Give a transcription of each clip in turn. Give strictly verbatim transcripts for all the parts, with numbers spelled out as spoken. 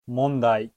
問題。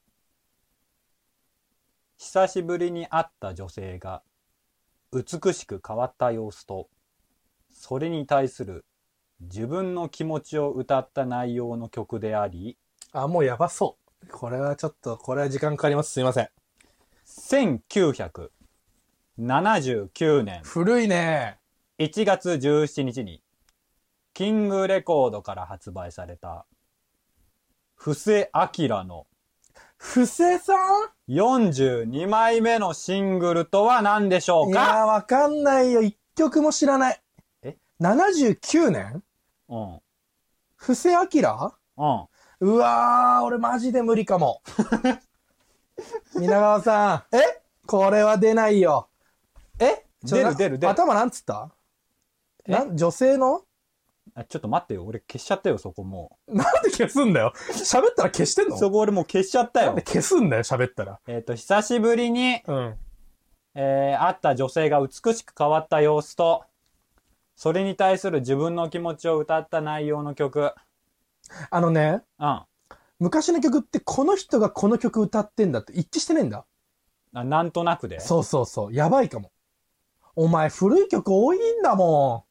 久しぶりに会った女性が美しく変わった様子と、それに対する自分の気持ちを歌った内容の曲であり、 あ、もうやばそう。これはちょっと、これは時間かかります。すいません。 せんきゅうひゃくななじゅうきゅうねん古いね。 いちがつじゅうしちにちにキングレコードから発売された布施明の布施さんよんじゅうにまいめのシングルとは何でしょういやー、 か？ わかんないよ。一曲も知らない。 えななじゅうきゅうねんうん。 布施明うん。 うわー、俺マジで無理かも。皆川さん。えこれは出ないよ。 えちょ出る出る出る。 頭なんつったなん女性のあ、ちょっと待ってよ。俺消しちゃったよ、そこもなんで消すんだよ。喋ったら消してんう。 のそこ俺もう消しちゃったよなんで。消すんだよ、喋ったら。 えっと、久しぶりに、 うん。 えー、会った女性が美しく変わった様子と、それに対する自分の気持ちを歌った内容の曲。 あのね、 うん。あ、 昔の曲ってこの人がこの曲歌ってんだって一致してねえんだ。 なんとなくで。 そうそうそう。やばいかも。お前古い曲多いんだも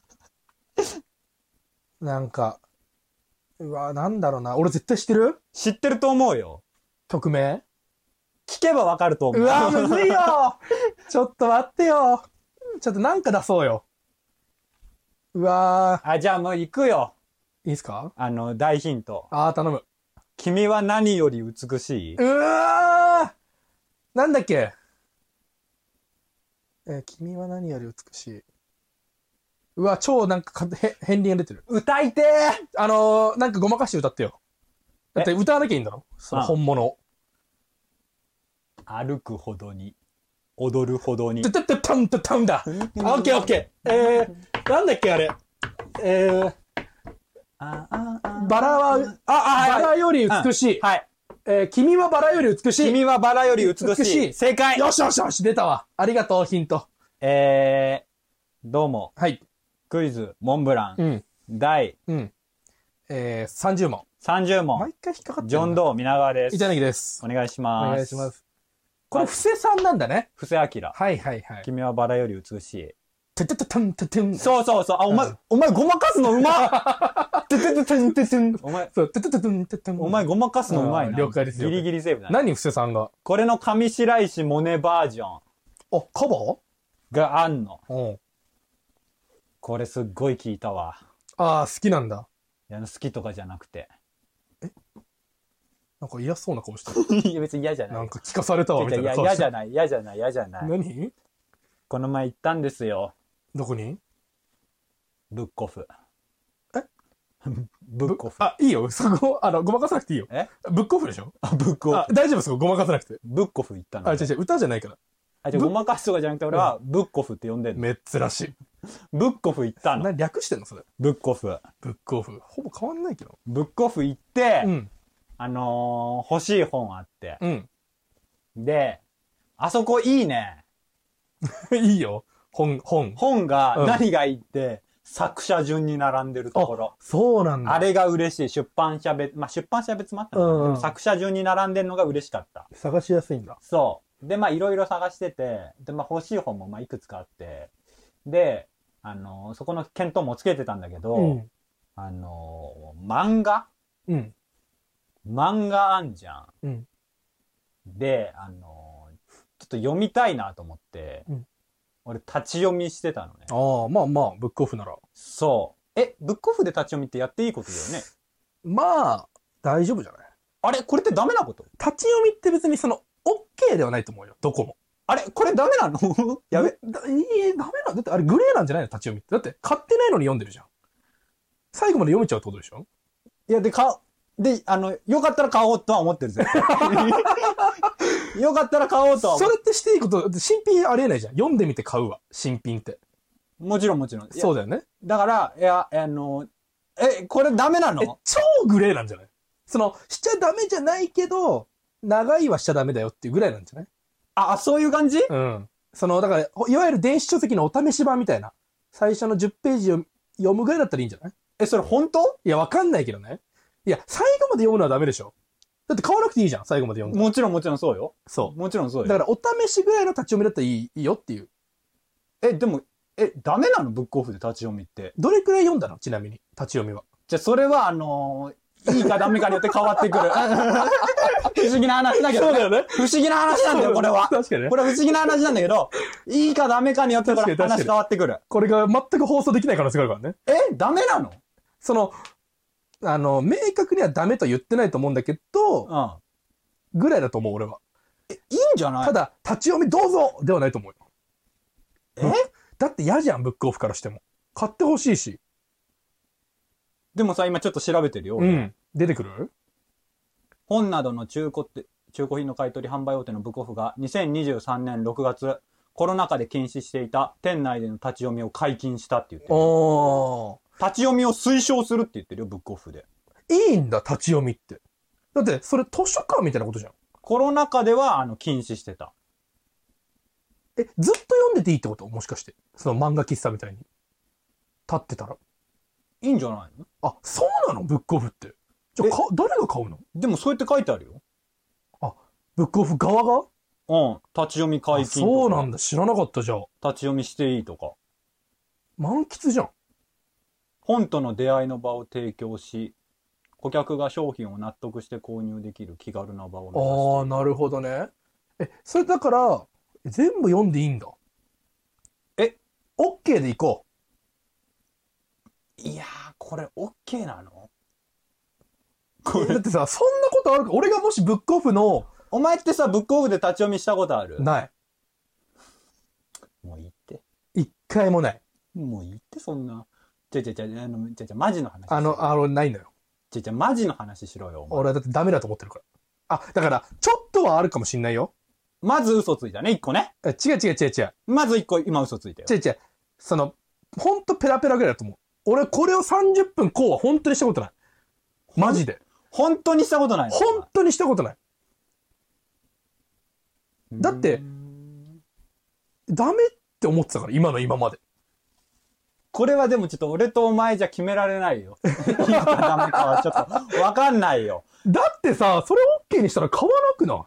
ん。なんか、うわ、なんだろうな。俺絶対知ってる知ってると思うよ。 曲名聞けばわかると思う。 うわ、むずいよちょっと待ってよちょっとなんか出そうよ。うわあ、じゃあもう行くよ。 ー。いいっすかあの、大ヒント。 あー、頼む。 君は何より美しい？ うわーなんだっけえー君は何より美しい。うわ、超なんかか、へ、片鱗が出てる。 歌いてあのー、なんかごまかして歌ってよ。だって歌わなきゃいいんだろその本物を。 ー。歩くほどに、踊るほどにて。ててたんてたんだ。オッケーオッケー。えー、なんだっけあれ。えー、 あああバラは、 あ、あ、 バラよりうん美しい。 はい。 えー、君はバラより美しい。 君はバラより美しい。 美しい正解。 よしよしよし、出たわ。ありがとう、ヒント。 えー、どうも。 はい。 クイズ、モンブラン。 うん。 だいうん。えー、さんじゅう問。 さんじゅう問。 毎回引っかかってる。 ジョン・ドー、皆川です。 板柳です。 お願いしおます。 願いします。これ、布施さんなんだね。 布施明。 はいはいはい。 君はバラより美しい。 ててててんててん。 そうそうそう。あ、お前、 うんお前ごまかすのうまっててててんててん。お前、 そう、ててててんててん。 お前ごまかすのうまいな。 うん了解ですよギリギリセーフだね。 何、布施さんが。 これの上白石萌音バージョンあ、カバーがあんの。 うん。 これすっごい聞いたわ。 ああ、好きなんだ。 いや好きとかじゃなくて。 なんか嫌そうな顔してる。 いや別に嫌じゃない。 なんか聞かされたわ、みたいいやな顔してる。 嫌じゃない、嫌じゃない、嫌じゃない。 何この前行ったんですよ。 どこにブッコフ。 えブッコフ。 あ、いいよ。そこ、あの、ごまかさなくていいよ。 えブックオフでしょあ、ブッコフ。 あ、大丈夫ですごまかさなくて。 ブッコフ行ったの。 あ、違う違う、歌じゃないから。 あ、じゃあごまかすとかじゃなくて俺はブッコフって呼んでんの。 めっちゃらしい。 ブッコフ行ったの。 何略してんのそれ。 ブッコフ。 ブックオフ。ほぼ変わんないけど。 ブッコフ行って、 うん。 あのー、欲しい本あって。 うん。 で、あそこいいね。 いいよ。本、本。 本がうん何がいいって、作者順に並んでるところ。 そうなんだ。 あれが嬉しい。出版社別、まあ、出版社別もあったのかな、 うんうんでも作者順に並んでるのが嬉しかった。 探しやすいんだ。 そう。で、まあ、いろいろ探してて、で、まあ、欲しい本も、まあ、いくつかあって、で、あのーそこの検討もつけてたんだけど、 うん。 あのー漫画うん。 漫画あんじゃん。 うん。 で、あのーちょっと読みたいなと思って、 うん俺立ち読みしてたのね。 ああ、まあまあ、ブックオフなら。 そう。え、ブックオフで立ち読みってやっていいことだよね。 まあ、大丈夫じゃないあれこれってダメなこと？ 立ち読みって別にその、OK ではないと思うよ。どこも。 あれこれダメなのやべ。 だいい、ダメなんだって、あれグレーなんじゃないの立ち読みって。だって、買ってないのに読んでるじゃん。最後まで読めちゃうってことでしょいや、で、か、で、あの、よかったら買おうとは思ってるぜ。よかったら買おうとは思それってしていいこと、だって新品ありえないじゃん。読んでみて買うわ。新品って。 う。もちろんもちろん。いやそうだよね。 だから、いや、あの、え、これダメなの？ え、超グレーなんじゃないその、しちゃダメじゃないけど、長いはしちゃダメだよっていうぐらいなんじゃないあ、そういう感じ？ うん。その、だから、いわゆる電子書籍のお試し版みたいな。最初のじゅっページを読むぐらいだったらいいんじゃないえ、それ本当？ いや、わかんないけどね。いや、最後まで読むのはダメでしょ。 だって買わなくていいじゃん、最後まで読んだら。 もちろんもちろんそうよ。 そもちろんそうう。 よ。 だからお試しぐらいの立ち読みだったらいいいいよっていう。 え、でも、え、ダメなのブックオフで立ち読みって。 どれくらい読んだのちなみに、立ち読みは。 じゃあ、それは、あのー、いいかダメかによって変わってくる。不思議な話だけど、ね。 そうだよね。 不思議な話なんだよ、これは。 確かにね。 これは不思議な話なんだけど、いいかダメかによってこれ確かに確かに話変わってくる。 これが全く放送できない可能性があるからね。 え、ダメなの？ その、あの、明確にはダメと言ってないと思うんだけど、 うん。 ぐらいだと思う、俺は。 え、いいんじゃない？ ただ、立ち読みどうぞではないと思うよ。 え？ だって嫌じゃん、ブックオフからしても。買ってほしいし。 でもさ、今ちょっと調べてるよ。 うん。出てくる？ 本などの中古って、中古品の買い取り販売大手のブックオフがにせんにじゅうさんねんろくがつ、コロナ禍で禁止していた店内での立ち読みを解禁したって言ってる。 おー。 立ち読みを推奨するって言ってるよ、ブックオフで。 いいんだ、立ち読みって。だって、それ図書館みたいなことじゃん。 コロナ禍では、あの、禁止してた。 え、ずっと読んでていいってこと？もしかして。その漫画喫茶みたいに。立ってたら。 いいんじゃないの？ あ、そうなの？ブックオフって。じゃあ、か、誰が買うの？ でもそうやって書いてあるよ。 あ、ブックオフ側が？ うん。立ち読み解禁とか。 そうなんだ。知らなかったじゃあ。 立ち読みしていいとか。 満喫じゃん。 本との出会いの場を提供し、顧客が商品を納得して購入できる気軽な場を目指している。 ああ、なるほどね。え、それだから、全部読んでいいんだ。 え、 OK で行こいやー、これ OK なの？ う。 これだってさ、そんなことあるか？俺がもしブックオフの、 お前ってさ、ブックオフで立ち読みしたことある？ ない。 もういいって。 一回もない。 もういいって、そんな。ちゃちゃちゃ、あの、ちゃちゃ、マジの話。 あの、あの、ないのよ。 ちゃちゃ、マジの話しろよ。お前俺はだってダメだと思ってるから。あ、だから、ちょっとはあるかもしんないよ。 まず嘘ついたね、一個ね。 え違う違う違う違う。 まず一個、今嘘ついたよ。 違う違う。その、ほんとペラペラぐらいだと思う。俺、これをさんじゅっぷんこうは本当にしたことない。マジで。 本当にしたことないの？ 本当にしたことない。だってうーんダメって思ってたから、今の今まで。 これはでもちょっと俺とお前じゃ決められないよ。いいかダメかはちょっとわかんないよ。 だってさ、それ OK にしたら買わなくない？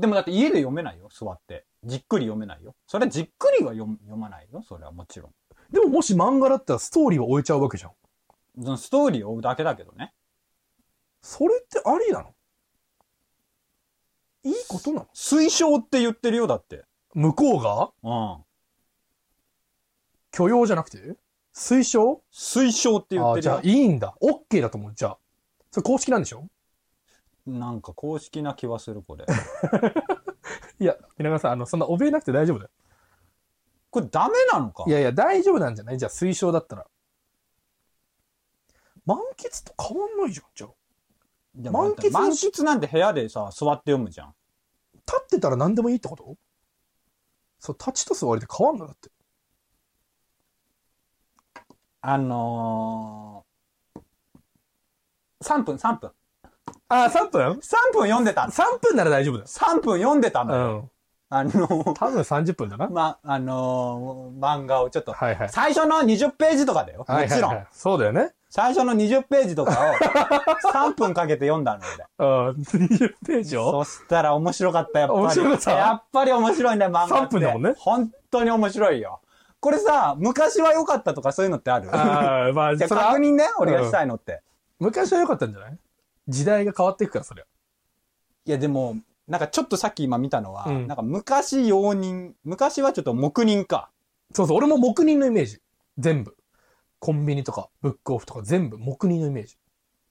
でもだって家で読めないよ、座って。じっくり読めないよ。それはじっくりは読読まないよ、それはもちろん。 でももし漫画だったらストーリーは終えちゃうわけじゃん。 そのストーリーを追うだけだけどね。 それってありなの？いいことなの？ 推奨って言ってるよ、だって。 向こうがうん。 許容じゃなくて推奨？ 推奨って言ああ、じゃあってるよ。 いいんだ。OK だと思う。じゃあ。それ公式なんでしょ？ なんか公式な気はする、これ。 いや、皆川さん、あの、そんな怯えなくて大丈夫だよ。 これダメなのか？ いやいや、大丈夫なんじゃない？じゃあ推奨だったら。満喫と変わんないじゃん、じゃあ。 いや満満喫喫満喫なんて部屋でさ、座って読むじゃん。 立ってたら何でもいいってこと？そう、立ちと座りで変わんのだって。 あのー、さんぷん、さんぷん。 あ、さんぷん ? さんぷん読んでた。 さん 分なら大丈夫だよ。 さんぷん読んでたんだよ。 うん。 あのー、 多分さんじゅっぷんだな。 ま、あのー、漫画をちょっと、 はいはい。 最初のにじゅっページとかだよ。もちろん。 はいはいはい。そうだよね。 最初のにじゅっページとかをさんぷんかけて読んだのうん。 俺。 にじゅっページをそしたら面白かった、やっぱり。 面白かったやっぱり面白いんだよ、漫画って。 さんぷんだもんね本当に面白いよ。これさ、昔は良かったとかそういうのってある？ ああ、まあ、 じゃあそれは確認ね、俺がしたいのって。 昔は良かったんじゃない？時代が変わっていくから、そりゃ。 いやでも、なんかちょっとさっき今見たのは、 うんなんか昔用人、昔はちょっと黙認か。 そうそう、俺も黙認のイメージ。全部。コンビニとか、ブックオフとか全部黙認のイメージ。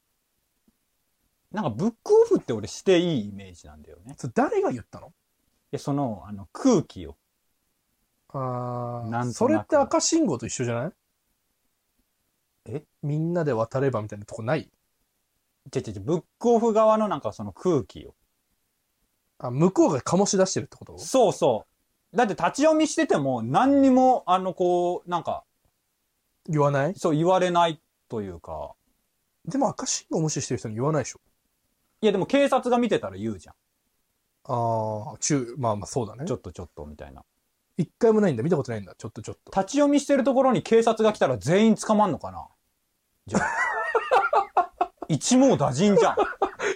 なんかブックオフって俺していいイメージなんだよね。 それ誰が言ったの？ いや、その、あの、空気を。 ああ、 なんとなくそれって赤信号と一緒じゃない？ え？ みんなで渡ればみたいなとこない？ ちょちょちょ、ブックオフ側のなんかその空気を。 あ、向こうが醸し出してるってこと？ そうそう。だって立ち読みしてても何にも、あの、こう、なんか、 言わない？ そう言われないというか。 でも赤信号無視してる人に言わないでしょ。 いやでも警察が見てたら言うじゃん。 ああ、中、まあまあそうだねちょ。っとちょっとみたいな。 一回もないんだ。見たことないんだ。ちょっとちょっと。 立ち読みしてるところに警察が来たら全員捕まんのかな？じゃあ。一網打尽じゃん。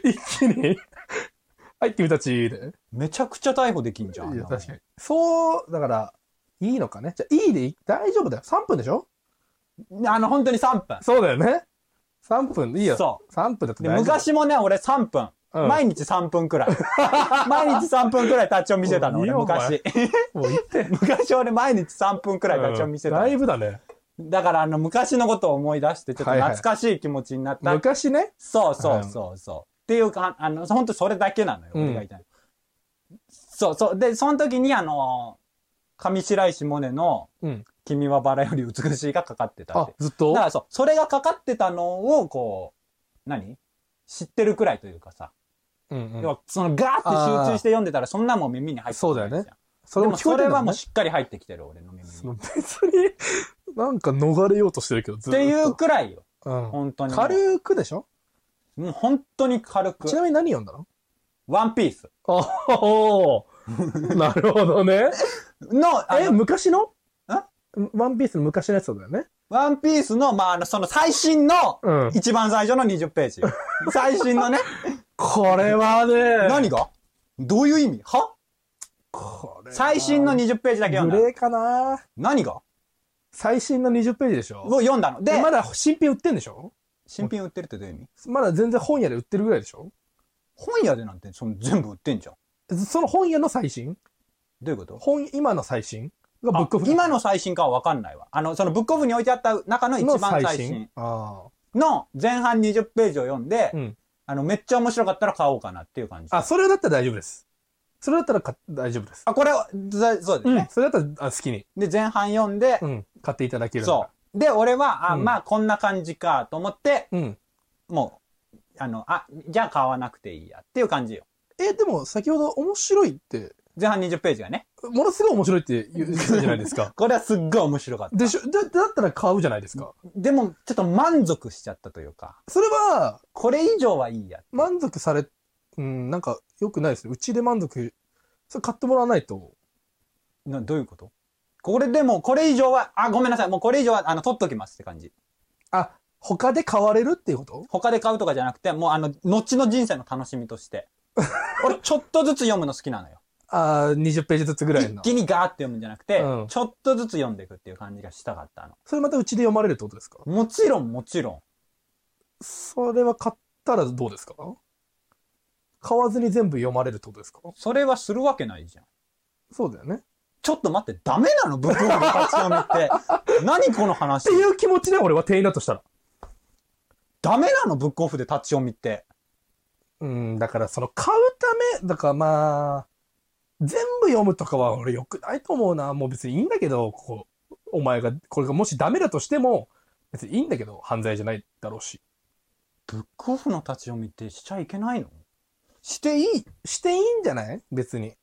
一気に、はい、君たちで。 めちゃくちゃ逮捕できんじゃん。 いや、確かに。そう、だから、いいのかね。じゃあ、いいでいい大丈夫だよ。さんぷんでしょ？ あの、本当にさんぷん。 そうだよね。さんぷんでいいよ。 そう。 さんぷんだとで大丈夫。 昔もね、俺さんぷん。 うん毎日さんぷんくらい。毎日さんぷんくらい立ち読みしてたの、俺、 もういいよ昔。 もう言って。 昔俺毎日さんぷんくらい立ち読みしてたの。 だいぶだね。 だからあの、昔のことを思い出して、ちょっと懐かしい気持ちになった。 昔ね。 そうそうそうそう。っていうか、あの、本当それだけなのよ、俺が言いたい。そうそう。で、その時にあの、上白石萌音の、 うん。 君はバラより美しいがかかってたって。 あ、ずっとだからそう、それがかかってたのを、こう、何知ってるくらいというかさ。 うんうん。 要は、そのガーって集中して読んでたら、そんなもん耳に入ってそうだよね。 それもそれはもううしっかり入ってきてる、俺の耳に。 その別に、なんか逃れようとしてるけど、ずっと。 っていうくらいよ。 うん。 本当に。 軽くでしょ？ もう本当に軽く。 ちなみに何読んだの？ ワンピース。 あおーなるほどね。 の、あえ、 の昔の？ んワンピースの昔のやつだよね。 ワンピースの、まあ、あの、その最新の、 うん。 一番最初のにじゅっページ。最新のね。 これはね。 何がどういう意味はこれは最新のにじゅっページだけ読んだ。 グレーかな？ 何が最新のにじゅっページでしょ？ を読んだの。で、 まだ新品売ってんでしょ？ 新品売ってるってどういう意味まだ全然本屋で売ってるぐらいでしょ？ 本屋でなんてその全部売ってんじゃん。 その本屋の最新？ どういうこと本、今の最新がブックオフ。 今の最新かはわかんないわ。あの、そのブックオフに置いてあった中の一番最新あの前半にじゅっページを読んで、 あ。うん。 あの、めっちゃ面白かったら買おうかなっていう感じ。 あ、それだったら大丈夫です。それだったらか大丈夫です。 あ、これは、ざそうですうんね。。 それだったらあ好きに。 で、前半読んで、 うん。買っていただける。 そう。で、俺は、あ、 うんまあ、こんな感じかと思って、 う。うん。 もう、あの、あ、じゃあ買わなくていいやっていう感じよ。 え、でも先ほど面白いって、 前半にじゅっページがね。 ものすごい面白いって言ってたじゃないですか。 これはすっごい面白かった。 でしょだ、だったら買うじゃないですか。 でも、ちょっと満足しちゃったというか、 それは、 これ以上はいいや。 満足され、うん、なんか良くないですね。うちで満足、それ買ってもらわないと。 な、どういうことこれでも、これ以上は、あ、ごめんなさい。もうこれ以上は、あの、取っときますって感じ。 あ、他で買われるっていうこと？ 他で買うとかじゃなくて、もうあの、後の人生の楽しみとして。俺、ちょっとずつ読むの好きなのよ。 ああ、にじゅっページずつぐらいの。 一気にガーって読むんじゃなくて、 うんちょっとずつ読んでいくっていう感じがしたかったの。 それまたうちで読まれるってことですか？ もちろん、もちろん。 それは買ったらどうですか？買わずに全部読まれるってことですか？ それはするわけないじゃん。 そうだよね。 ちょっと待って、ダメなのブックオフで立ち読みって。何この話っていう気持ちで俺は店員だとしたら。 ダメなのブックオフで立ち読みって。 うん、だからその買うため、だからまあ、全部読むとかは俺良くないと思うな。もう別にいいんだけど、ここ、お前が、これがもしダメだとしても、別にいいんだけど、犯罪じゃないだろうし。 ブックオフの立ち読みってしちゃいけないのしていいしていいんじゃない別に。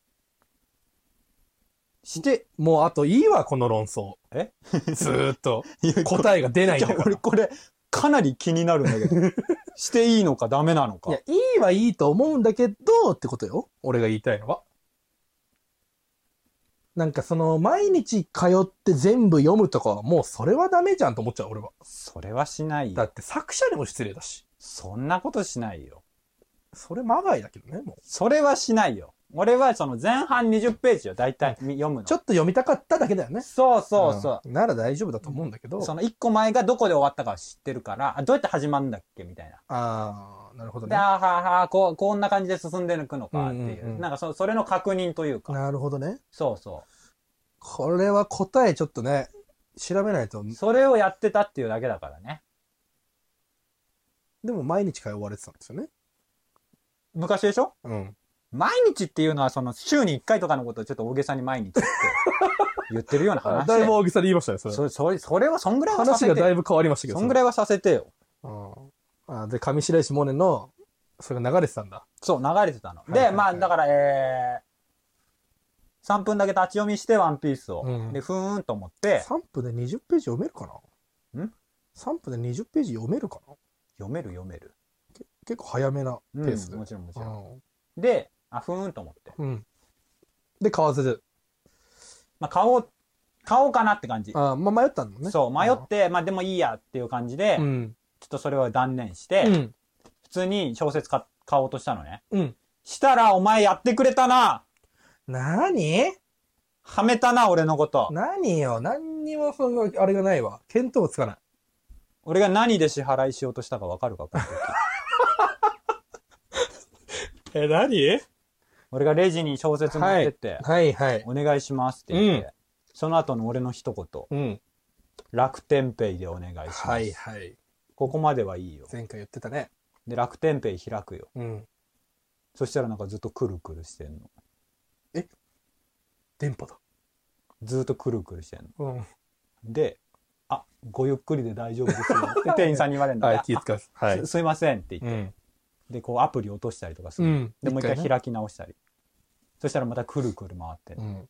して、 もうあといいわ、この論争。 えずーっといや答えが出ないんだじゃあから。 俺これ、かなり気になるんだけど。していいのかダメなのか。 いや、いいはいいと思うんだけど、ってことよ。俺が言いたいのは。なんかその、毎日通って全部読むとかはもうそれはダメじゃんと思っちゃう、俺は。 それはしないよ。 だって作者にも失礼だし。 そんなことしないよ。 それまがいだけどね、もう。 それはしないよ。俺はその前半にじゅっページを大体読むの。 ちょっと読みたかっただけだよね。 そうそうそう。 うんなら大丈夫だと思うんだけど。 その一個前がどこで終わったかは知ってるから、あどうやって始まるんだっけみたいな。 ああ、なるほどで、 ね。 あーはーはーこう、こんな感じで進んでいくのかっていう。 うんうんうんなんかそ、それの確認というか。 なるほどね。 そうそこれは答えちょっとね、調べないと。 う。それをやってたっていうだけだからね。 でも毎日通われてたんですよね。 昔でしょうん。 毎日っていうのはその週にいっかいとかのことをちょっと大げさに毎日って言ってるような話で。 だいぶ大げさで言いましたね、それ。 そそれ、それはそんぐらいはさせてよ。 話がだいぶ変わりましたけど。 そんぐらいはさせてよ。 うんあで、上白石萌音の、それが流れてたんだ。 そう、流れてたの。で、 はいはいはいまあ、だから、えー、さんぷんだけ立ち読みして、ワンピースを。 うんで、ふーんと思って、 さんぷんでにじゅっページ読めるかなんさんぷんでにじゅっページ読めるかな読める読める。 結構早めなペうん、 ースで。 もちろんもちろん。 うんで、あ、ふーんと思って。 うん。で、買わずで。 まあ、買おう、買おうかなって感じ。 あまあ迷ったんだもんね。 そう、迷って、まあでもいいやっていう感じで、 うん。 ちょっとそれを断念して、 うん。 普通に小説買買おうとしたのね。 うん。 したら、お前やってくれたな。 なーにはめたな、俺のこと。 何よ。何にもその、あれがないわ。見当つかない。 俺が何で支払いしようとしたかわかるか、この時。 え、何俺がレジに小説持ってって、 はいはい。 お願いしますって言って、 うん、 その後の俺の一言、 うん。 楽天ペイでお願いします。 はいはい。 ここまではいいよ。 前回言ってたね。 で、楽天ペイ開くよ。 うん。 そしたらなんかずっとくるくるしてんの。 え電波だ。 ずっとくるくるしてんの。 うん。 で、あ、ごゆっくりで大丈夫ですよって店員さんに言われるの。 はい、気遣う。はすい。 すいませんって言って。 うん。 で、こうアプリ落としたりとかする。 うんで、もう一回一回ね開き直したり。そしたらまたくるくる回って。 うん。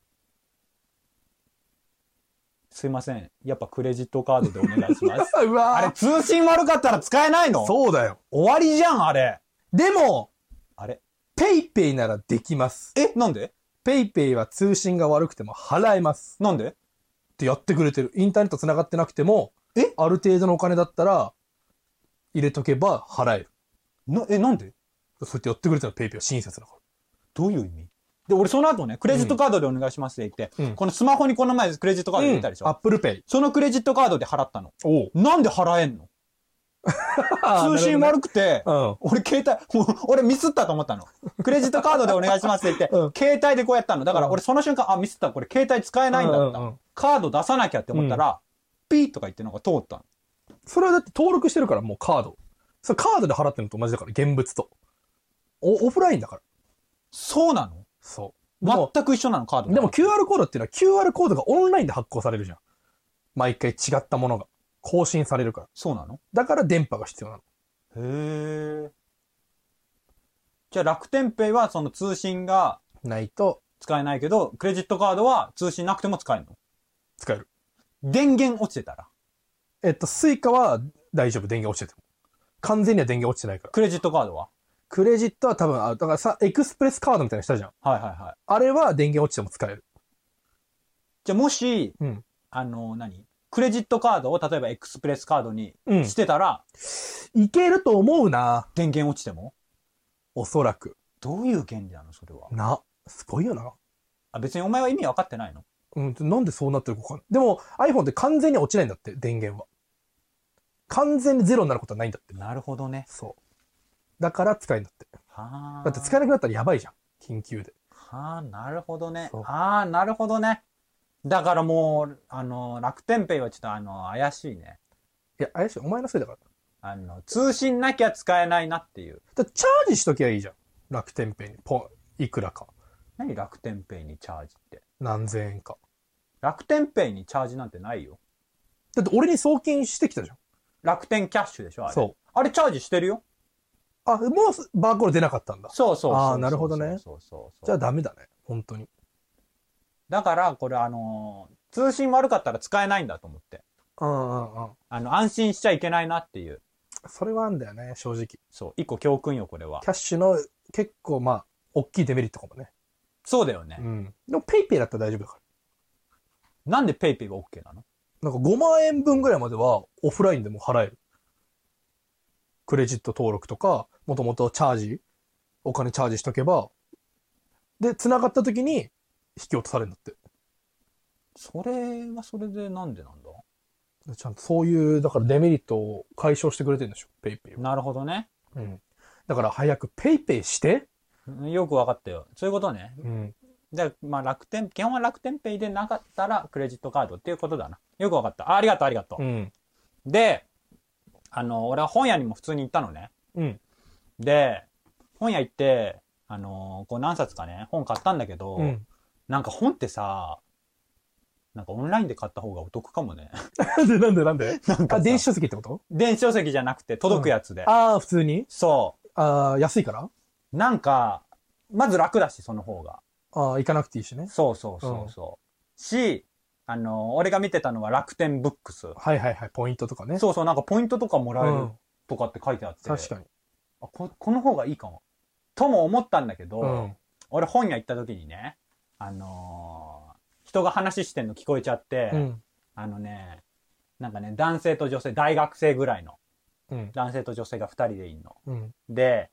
すいません。やっぱクレジットカードでお願いします。 うわあれ、通信悪かったら使えないの？ そうだよ。 終わりじゃん、あれ。 でも、 あれペイペイならできます。 え、なんでペイペイは通信が悪くても払えます。 なんでってやってくれてる。インターネット繋がってなくても、 えある程度のお金だったら、入れとけば払える。 な、え、なんでそうやってやってくれたらペイペイは親切だかどういう意味で、俺その後ね、クレジットカードでお願いしますって言って、 うんこのスマホにこの前クレジットカーら。 ド入れたでしょ、 アップルペイ。 そのクレジットカードで払ったの。 おう。 なんで払えんの通信悪くて、 うん。 俺携帯、もう俺ミスったと思ったの。クレジットカードでお願いしますって言って、 うん携帯でこうやったの。だから俺その瞬間、あ、ミスった、これ携帯使えないんだった。 うんうんうんカード出さなきゃって思ったら、ピーとか言ってのが通ったの。 それはだって登録してるからもうカード。それカードで払ってるのと同じだから、現物と。お、オフラインだから。 そうなのそう。でも、 全く一緒なの、カードとでも キューアール コードっていうのは キューアール コードがオンラインで発行されるじゃん。毎回違ったものが。更新されるから。 そうなのだから電波が必要なの。 へえ。じゃあ楽天ペイはその通信がないと使えないけど、クレジットカードは通信なくても使えるの？ 使える。 電源落ちてたら。 えっと、スイカは大丈夫、電源落ちてても。完全には電源落ちてないから。 クレジットカードはクレジットは多分、あ、だからさ、エクスプレスカードみたいなのしたじゃん。 はいはいはい。 あれは電源落ちても使える。 じゃあもし、 うん。 あの、何クレジットカードを例えばエクスプレスカードにうんしてたら、 いけると思うな。 電源落ちてもおそらく。 どういう原理なのそれは。 な。すごいよな。 あ、別にお前は意味分かってないの？ うん、なんでそうなってるかわかんない。でも iPhone って完全に落ちないんだって、電源は。完全にゼロになることはないんだって。 なるほどね。 そう。だから使えるんだって。 はあ。 だって使えなくなったらやばいじゃん。緊急で。 はあ、なるほどねそう。 ああ、なるほどね。だからもう、あの、楽天ペイはちょっとあの、怪しいね。 いや、怪しい。お前のせいだから。 あの、通信なきゃ使えないなっていう。 だってチャージしときゃいいじゃん。楽天ペイに。ポン、いくらか。 何楽天ペイにチャージって。 何千円か。 楽天ペイにチャージなんてないよ。 だって俺に送金してきたじゃん。 楽天キャッシュでしょあれ。 そう。 あれチャージしてるよ。 あ、もうバーコード出なかったんだ。 そうそうそうそう。 あーなるほどねそうそうそうそう。 じゃあダメだね。本当に。 だから、これあのー通信悪かったら使えないんだと思って。 うんうんうん。 あの、安心しちゃいけないなっていう。 それはあんだよね、正直。 そう。一個教訓よ、これはキ。ャッシュの結構まあ、大きいデメリットかもね。 そうだよね。 うん。でもペイペイだったら大丈夫だかなんでペイペイは OK なの？ ら。なんかごまん円分ぐらいまではオフラインでも払える。クレジット登録とか、もともとチャージ、お金チャージしとけば、で、繋がった時に引き落とされるんだって。 それはそれでなんでなんだ？ ちゃんとそういう、だからデメリットを解消してくれてるんでしょ、ペイペイは。 なるほどね。 うん。だから早くペイペイして。 よくわかったよ。そういうことね。 うん。 じゃあ、まあ楽天、基本は楽天ペイでなかったらクレジットカードっていうことだな。よくわかった。あありがとう、ありがとう。 うん。 で、あの、俺は本屋にも普通に行ったのね。 うん。 で、本屋行って、あの、こう何冊かね、本買ったんだけど、 うん。 なんか本ってさ、なんかオンラインで買った方がお得かもね。 で、なんでなんでなんかあ、 さ電子書籍ってこと？ 電子書籍じゃなくて届くやつで。 ああ、普通にそああ、安いからう。なんか、まず楽だし、その方が。 ああ、行かなくていいしね。 そうそうそうそう。し、あの、俺が見てたのは楽天ブックス。 はいはいはい、ポイントとかね。 そうそう、なんかポイントとかもらえるうん。 とかって書いてあって。 確かに。 あこ、この方がいいかも。とも思ったんだけど、 うん。 俺本屋行った時にね、あのー人が話してんの聞こえちゃって、 うん。 あのね、なんかね、男性と女性、大学生ぐらいのうん。 男性と女性が二人でいんの。 うん。 で、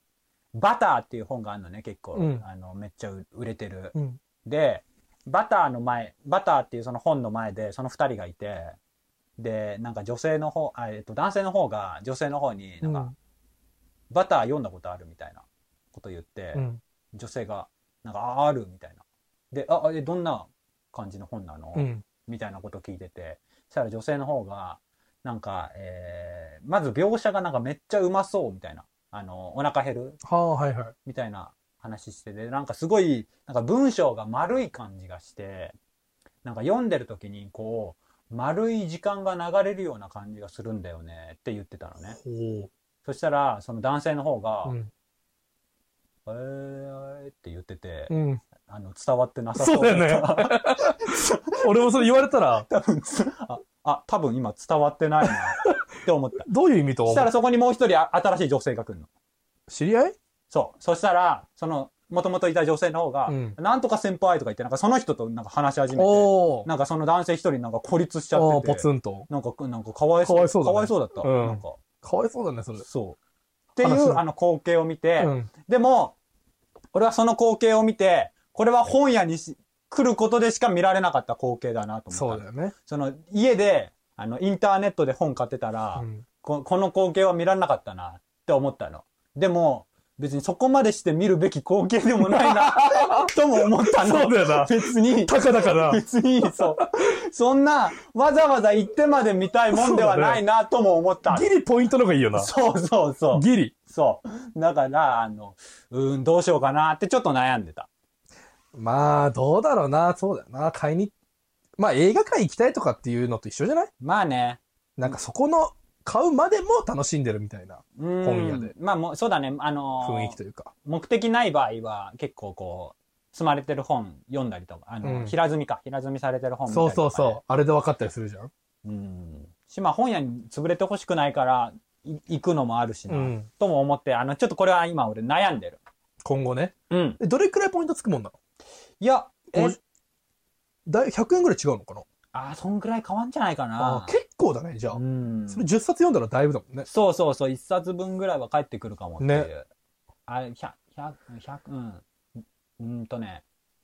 バターっていう本があるのね、結構。 うんあの、めっちゃ売れてる。 うん。 で、バターの前、バターっていうその本の前でその二人がいて、で、なんか女性の方、あえっと、男性の方が女性の方になんか、 うんバター読んだことあるみたいなこと言って、 うん。 女性が、なんか、あ、あるみたいな。で、あ、え、どんな感じの本なの、 うん。 みたいなこと聞いてて、そしたら女性の方が、なんか、えー、まず描写がなんかめっちゃうまそうみたいな。あの、お腹減るはあ、はいはい。 みたいな話してて、なんかすごい、なんか文章が丸い感じがして、なんか読んでる時にこう、丸い時間が流れるような感じがするんだよねって言ってたのね。 ほそしたら、その男性の方が、 う。うん。 えーって言ってて、 うん。 あの、伝わってなさそうそうだよね。俺もそれ言われたら、 多分、あ、あ、多分今伝わってないなって思った。 どういう意味と思う？ そしたらそこにもう一人あ新しい女性が来るの。 知り合い？ そう。そしたら、その、もともといた女性の方が、 うんなんとか先輩とか言って、なんかその人となんか話し始めて、 おー。 なんかその男性一人なんか孤立しちゃおー、 ってて、 ポツンと。 なんか、なんかかわいそう。 かわいそうだねかわいそうだった。 うんなんか、 かわいそうだね、それ。 そう。ってい話う、あの光景を見て、 うん。 でも、俺はその光景を見て、これは本屋にし来ることでしか見られなかった光景だなと思った。 そうだよね。 その家で、あの、インターネットで本買ってたら、 うん。 ここの光景は見られなかったなって思ったの。でも、別にそこまでして見るべき光景でもないな、とも思ったの。 そうだよな。 別に、 たかだかな。 別に、そう。そんな、わざわざ行ってまで見たいもんではないな、とも思ったの。 ギリポイントの方がいいよな。 そうそうそう。 ギリ。 そう。だから、あの、うーん、どうしようかなってちょっと悩んでた。 まあ、どうだろうな。そうだよな。買いに、まあ映画館行きたいとかっていうのと一緒じゃない？ まあね。 なんかそこの、買うまでも楽しんでるみたいなうーん本屋で。 まあもう、そうだね。あのー雰囲気というか。 目的ない場合は結構こう、積まれてる本読んだりとか、あの、 うん平積みか。平積みされてる本見たそうりとか、ね。 そうそう。あれで分かったりするじゃん。 う。うん。し、まあ本屋に潰れてほしくないから、い行くのもあるしな、 うんとも思って、あの、ちょっとこれは今俺悩んでる。 今後ね。 うん。 えどれくらいポイントつくもんなの？ いや、えごじゅう、だいひゃくえんぐらい違うのかな？ あー、そんぐらい変わんじゃないかあな。 ー結構だね、じゃあ。 うん。 それじゅっさつ読んだらだいぶだもんね。 そうそうそう、一冊分ぐらいは返ってくるかもっていう。 ねあれ、ひゃく、ひゃく、ひゃく、うん。うーんとね、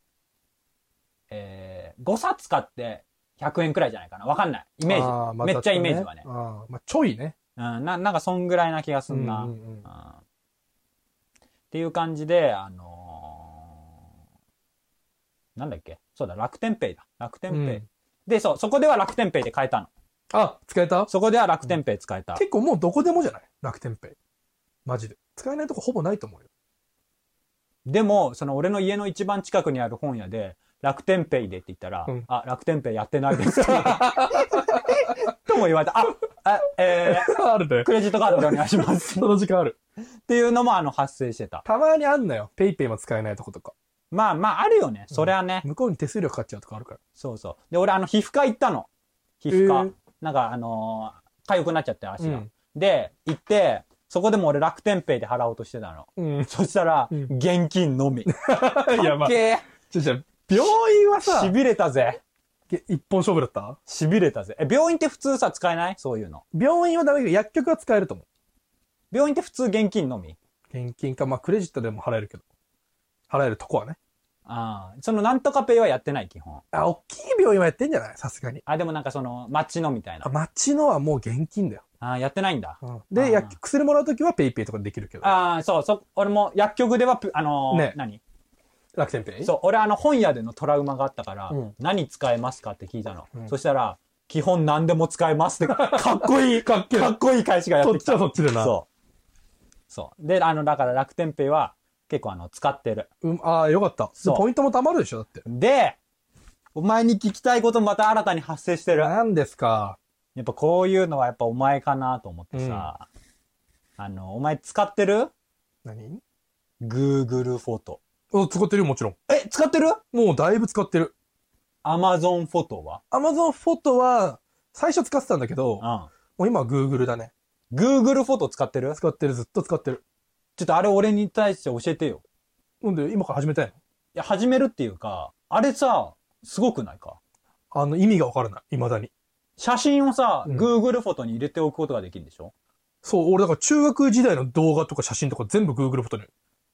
えー、ごさつ買ってひゃくえんくらいじゃないかな。わかんない。イメージ。 あーまあめっちゃイメージはね。 あーまあ、ちょいね。 うん、な、なんかそんぐらいな気がすんな。 うんうんうんうんっていう感じで、あのーなんだっけそうだ、楽天ペイだ。楽天ペイ。 うんで、そう、そこでは楽天ペイで買えたの。 あ、使えた？ そこでは楽天ペイ使えた。 結構もうどこでもじゃない？楽天ペイ。マジで。使えないとこほぼないと思うよ。 でも、その俺の家の一番近くにある本屋で、楽天ペイでって言ったら、 うんあ、楽天ペイやってないですって。とも言われた。あ、あえあるねー、。クレジットカードでお願いします。 その時間ある。 っていうのもあの発生してた。 たまにあんのよ。ペイペイも使えないとことか。 まあまあ、あるよね。それはね。 向こうに手数料かかっちゃうとかあるから。 そうそう。で、俺あの皮膚科行ったの。皮膚科。 へーなんかあのー、痒くなっちゃって足が。 うんで、行って、そこでも俺楽天ペイで払おうとしてたの。 うん。 そしたら、 うん現金のみ。 いや、まあ、 けちょちょ、病院はーさ、 痺れたぜ。 一本勝負だった？ 痺れたぜ。え、病院って普通さ、使えないそういうの。 病院はダメだけど、薬局は使えると思う。 病院って普通現金のみ。 現金か、まあ、クレジットでも払えるけど。払えるとこはね。 ああ、そのなんとかペイはやってない、基本。 あ、大きい病院はやってんじゃない？さすがに。 あ、でもなんかその、町のみたいなあ、。町のはもう現金だよ。 ああ、やってないんだ。 うんあーで、薬局、薬もらうときはペイペイとかできるけど。 ああ、そう、そ、俺も薬局ではプ、あのーね何楽天ペイ？ そう、俺あの本屋でのトラウマがあったから、 うん何使えますかって聞いたの。 うんそしたら、基本何でも使えますって、かっこいい、 かっけえかっこいい返しがやってきた。 そっちはそっちでな。 そう。そう。で、あの、だから楽天ペイは結構あの、使ってる。 うん、ああ、よかった。 そうポイントも貯まるでしょ、だって。 で、お前に聞きたいことまた新たに発生してる。やなんですか。 っぱこういうのはやっぱお前かなと思ってさ、あの、お前使ってる何？ ?Google フォト。 お、使ってるよ、もちろん。 え、使ってるもうだいぶ使ってる。 ?Amazon フォトは Amazon フォトは、最初使ってたんだけど、 うん。 もう今は Google だね。 Google フォト使ってる使ってる、ずっと使ってる。 ちょっとあれ俺に対して教えてよ。 なんで、今から始めたいの？ いや、始めるっていうか、あれさ、すごくないかあの、意味がわからない。未だに。 写真をさ、 うん Google フォトに入れておくことができるんでしょそう、俺だから中学時代の動画とか写真とか全部 Google フォトに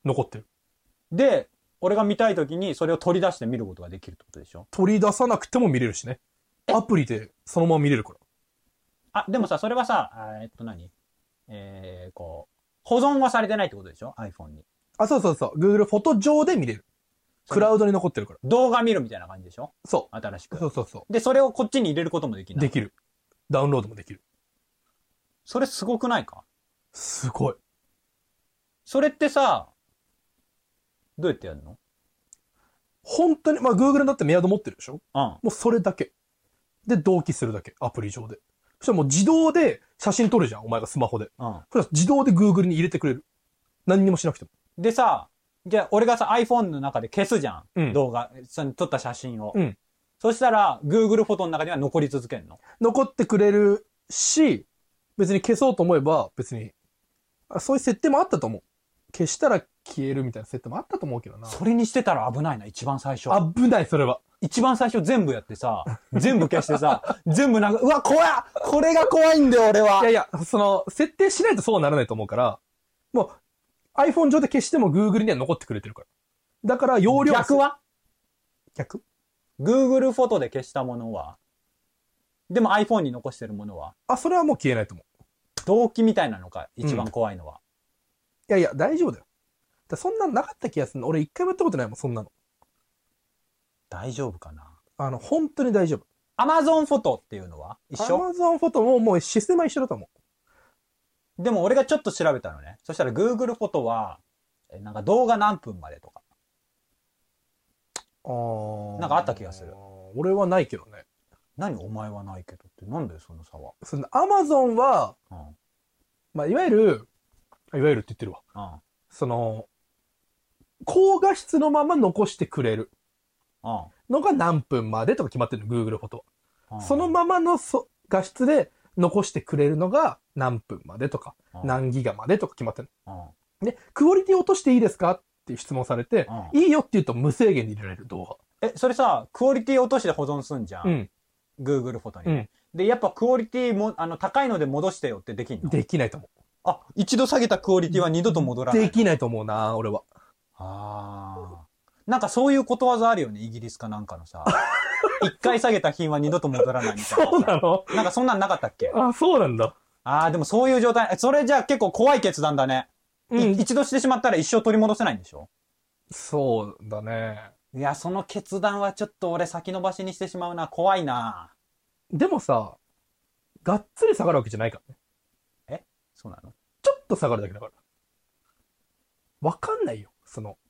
残ってる。 で、俺が見たいときにそれを取り出して見ることができるってことでしょ？ 取り出さなくても見れるしね。アプリでそのまま見れるから。 あ、でもさ、それはさ、あえっと何えー、こう、保存はされてないってことでしょ？ iPhone に。 あ、そうそうそう。Google フォト上で見れる。クラウドに残ってるから。 動画見るみたいな感じでしょ？ そ新しう。 く。 そうそうそで、それをこっちに入れることもできう。 ない。 できる。ダウンロードもできる。 それすごくないか？ すごい。 それってさ、どうやってやるの？ 本当に、まあ Google だってメアド持ってるでしょ？ うん。 もうそれだけ。で、同期するだけ。アプリ上で。そしたらもう自動で写真撮るじゃん。お前がスマホで。 うん。 そしたら自動で Google に入れてくれる。何にもしなくても。 でさ、じゃあ俺がさ iPhone の中で消すじゃん。 うん動画、その撮った写真を。 うん。 そしたら Google フォトの中には残り続けんの？ 残ってくれるし、別に消そうと思えば、別に、あそういう設定もあったと思う。消したら消えるみたいな設定もあったと思うけどな。 それにしてたら危ないな、一番最初。 危ない、それは。 一番最初全部やってさ、全部消してさ、全部なんか、うわ、怖いこれが怖いんだよ、俺は。 いやいや、その、設定しないとそうならないと思うから、もう、iPhone 上で消しても Google には残ってくれてるから。だから、容量逆は逆 ?Google フォトで消したものはでも iPhone に残してるものはあ、それはもう消えないと思う。 動機みたいなのか、一番怖いのは。 いやいや、大丈夫だよ。だそんなのなかった気がするの。俺一回もやったことないもん、そんなの。 大丈夫かな？ あの、本当に大丈夫。 Amazon フォトっていうのは一緒？ Amazon フォトももうシステムは一緒だと思でも俺がちょっと調べたのね。そしたら Google フォトは、えなんか動画何分までとか。 う。あなんかあった気がする。 俺はないけどね。 何お前はないけどって。なんだよ、その差は。 その Amazon は、 うん。 まあ、いわゆる、いわゆるって言ってるわ。 うん。 その、高画質のまま残してくれるうん。 のが何分までとか決まってるの、Google フォトは。 うんそのままのそ画質で残してくれるのが何分までとか、 うん何ギガまでとか決まってるうん。 の。で、クオリティ落としていいですかっていう質問されて、 ういいよって言うと無制限で入れられる動画。 え、それさ、クオリティ落として保存すんじゃん。 うん。 Google フォトに。 うん。 で、やっぱクオリティも、あの、高いので戻してよってできんの？ できないと思あ、一度下げたクオリティは二度と戻らう。 ない。 できないと思うな、俺は。 ああ。なんかそういうことわざあるよね、イギリスかなんかのさ。一回下げた品は二度と戻らないみたいなさ。 そうなの？ なんかそんなんなかったっけ？ あ、そうなんだ。 ああ、でもそういう状態。えそれじゃあ結構怖い決断だね。いうん。 一度してしまったら一生取り戻せないんでしょ？ そうだね。 いや、その決断はちょっと俺先延ばしにしてしまうな。怖いな。 でもさ、がっつり下がるわけじゃないからね。 そうなの？ ちょっと下がるだけだから。わかんないよ。その、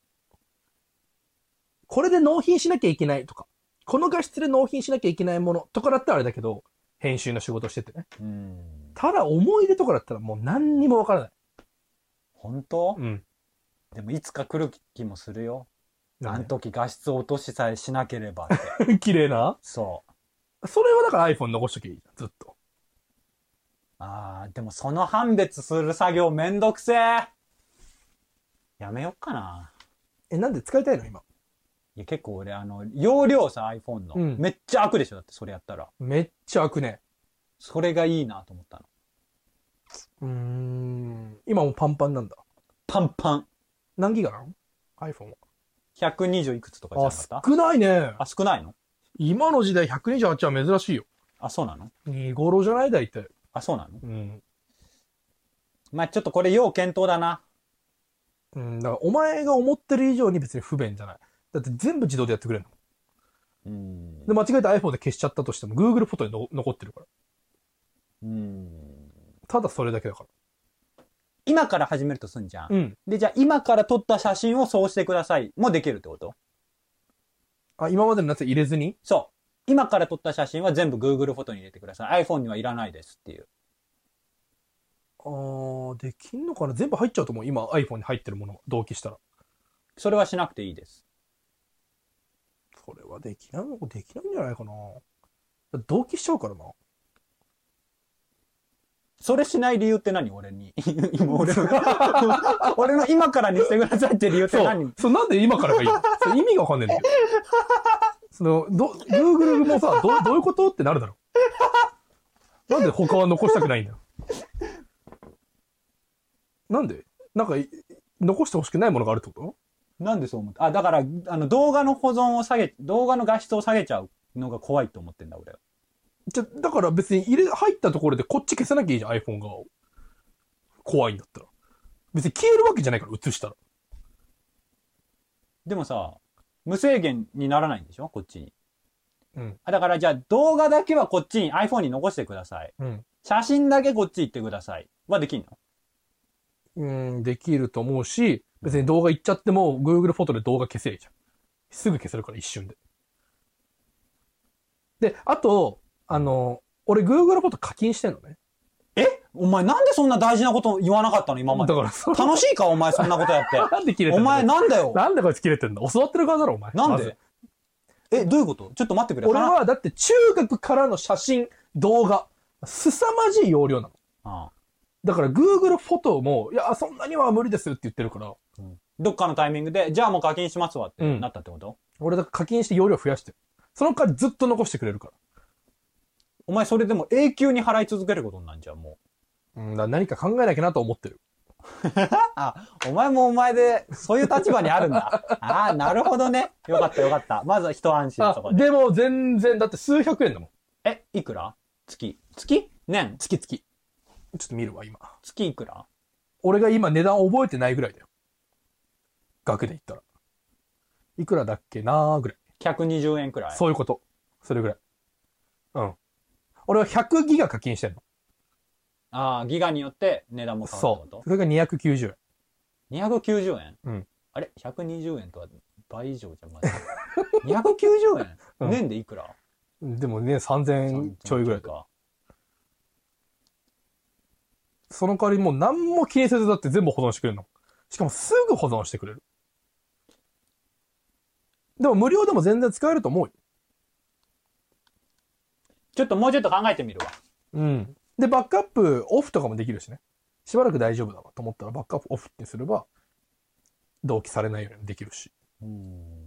これで納品しなきゃいけないとか、この画質で納品しなきゃいけないものとかだったらあれだけど、編集の仕事しててね。 うん。 ただ思い出とかだったらもう何にもわからない。 本当？ うん。 でもいつか来る気もするよ。あのなん時画質を落としさえしなければって。 で綺麗なそう。 それはだから iPhone 残しときゃいいじゃん、ずっと。 ああ、でもその判別する作業めんどくせえ。やめよっかな。 え、なんで使いたいの今。 いや、結構俺、あの、容量さ、iPhone の。 うんめっちゃ開くでしょだってそれやったら。 めっちゃ開くね。 それがいいなと思ったの。 うーん。今もうパンパンなんだ。 パンパン。 何ギガなの ?iPhone は。 ひゃくにじゅういくつとかじゃなかったあ、少ないね。 あ、少ないの？ 今の時代ひゃくにじゅうはちは珍しいよ。 あ、そうなの？ 見頃じゃない大体。 あ、そうなの？ うん。 まあちょっとこれ要検討だな。 うん、だからお前が思ってる以上に別に不便じゃない。だって全部自動でやってくれるの。 うん。 で、間違えて iPhone で消しちゃったとしても Google フォトにの残ってるから。 うん。 ただそれだけだか今から始めるとすんじゃん。 ら。うん。 で、じゃあ今から撮った写真をそうしてください。もできるってこと？ あ、今までのやつ入れずにそう。今から撮った写真は全部 Google フォトに入れてください。iPhone にはいらないですっていう。 あー、できんのかな全部入っちゃうと思う。今 iPhone に入ってるもの同期したら。 それはしなくていいです。 それはできないのできないんじゃないかな。同期しちゃうからな。 それしない理由って何？俺に。今俺の、俺の今からにしてくださいって理由ってそう何？。 そう、なんで今からがいいのそれ意味がわかんないんだけど。その、ど、Google もさ、ど、どういうことってなるだろう。なんで他は残したくないんだよ。なんでなんかい、 残してほしくないものがあるってこと？ なんでそう思った？あ、だから、あの、動画の保存を下げ、動画の画質を下げちゃうのが怖いと思ってんだ、俺は。 じゃ、だから別に入れ、入ったところでこっち消さなきゃいいじゃん、iPhone 側を。怖いんだったら。別に消えるわけじゃないから、映したら。 でもさ、無制限にならないんでしょこっちに。 うん。 あ、だからじゃあ動画だけはこっちに iPhone に残してください。 うん。 写真だけこっち行ってください。はできんの？ うん、できると思うし、別に動画行っちゃっても、Google フォトで動画消せるじゃん。すぐ消せるから、一瞬で。で、あと、あの、俺 Google フォト課金してんのね。 え？お前なんでそんな大事なこと言わなかったの今まで。 だからそ、 楽しいかお前そんなことやって。 なんで切れてんの？ お前なんだよ。 なんでこいつ切れてんの？教わってる側だろ、お前。 なんで、 まずえ、どういうこと？ちょっと待ってくれ。 俺は、だって中学からの写真、動画、凄まじい容量なの。 ああ、 だから Google フォトも、いや、そんなには無理ですって言ってるから、 うん、どっかのタイミングで、じゃあもう課金しますわってなったってこと、 うん、俺だから課金して容量増やしてる。その代わりずっと残してくれるから。 お前それでも永久に払い続けることになんじゃん、もう。うん、だから何か考えなきゃなと思ってる。 あ、お前もお前で、そういう立場にあるんだ。ああ、なるほどね。よかったよかった。まずは一安心そこあ、 で。 でも全然、だって数百円だもん。 え、いくら？月？月？年？ 月々。ちょっと見るわ、今。 月いくら？ 俺が今値段覚えてないぐらいだよ。額で言ったら。いくらだっけなーぐらい。 ひゃくにじゅうえんくらい。 そういうこと。それぐらい。うん。俺はひゃくギガ課金してんの。 ああ、ギガによって値段も変わるってこと？ そう。それがにひゃくきゅうじゅうえん。 にひゃくきゅうじゅうえん？ うん。 あれ ?ひゃくにじゅうえんとは倍以上じゃん、まず。にひゃくきゅうじゅうえん、 うん、 年でいくら？ でもね、さんぜんえんちょいぐらいか。その代わりもう何も気にせずだって全部保存してくれるの。しかもすぐ保存してくれる。でも無料でも全然使えると思うよ。 ちょっともうちょっと考えてみるわ。 うん。で、バックアップオフとかもできるしね。しばらく大丈夫だわと思ったらバックアップオフってすれば、同期されないようにできるし。 うん。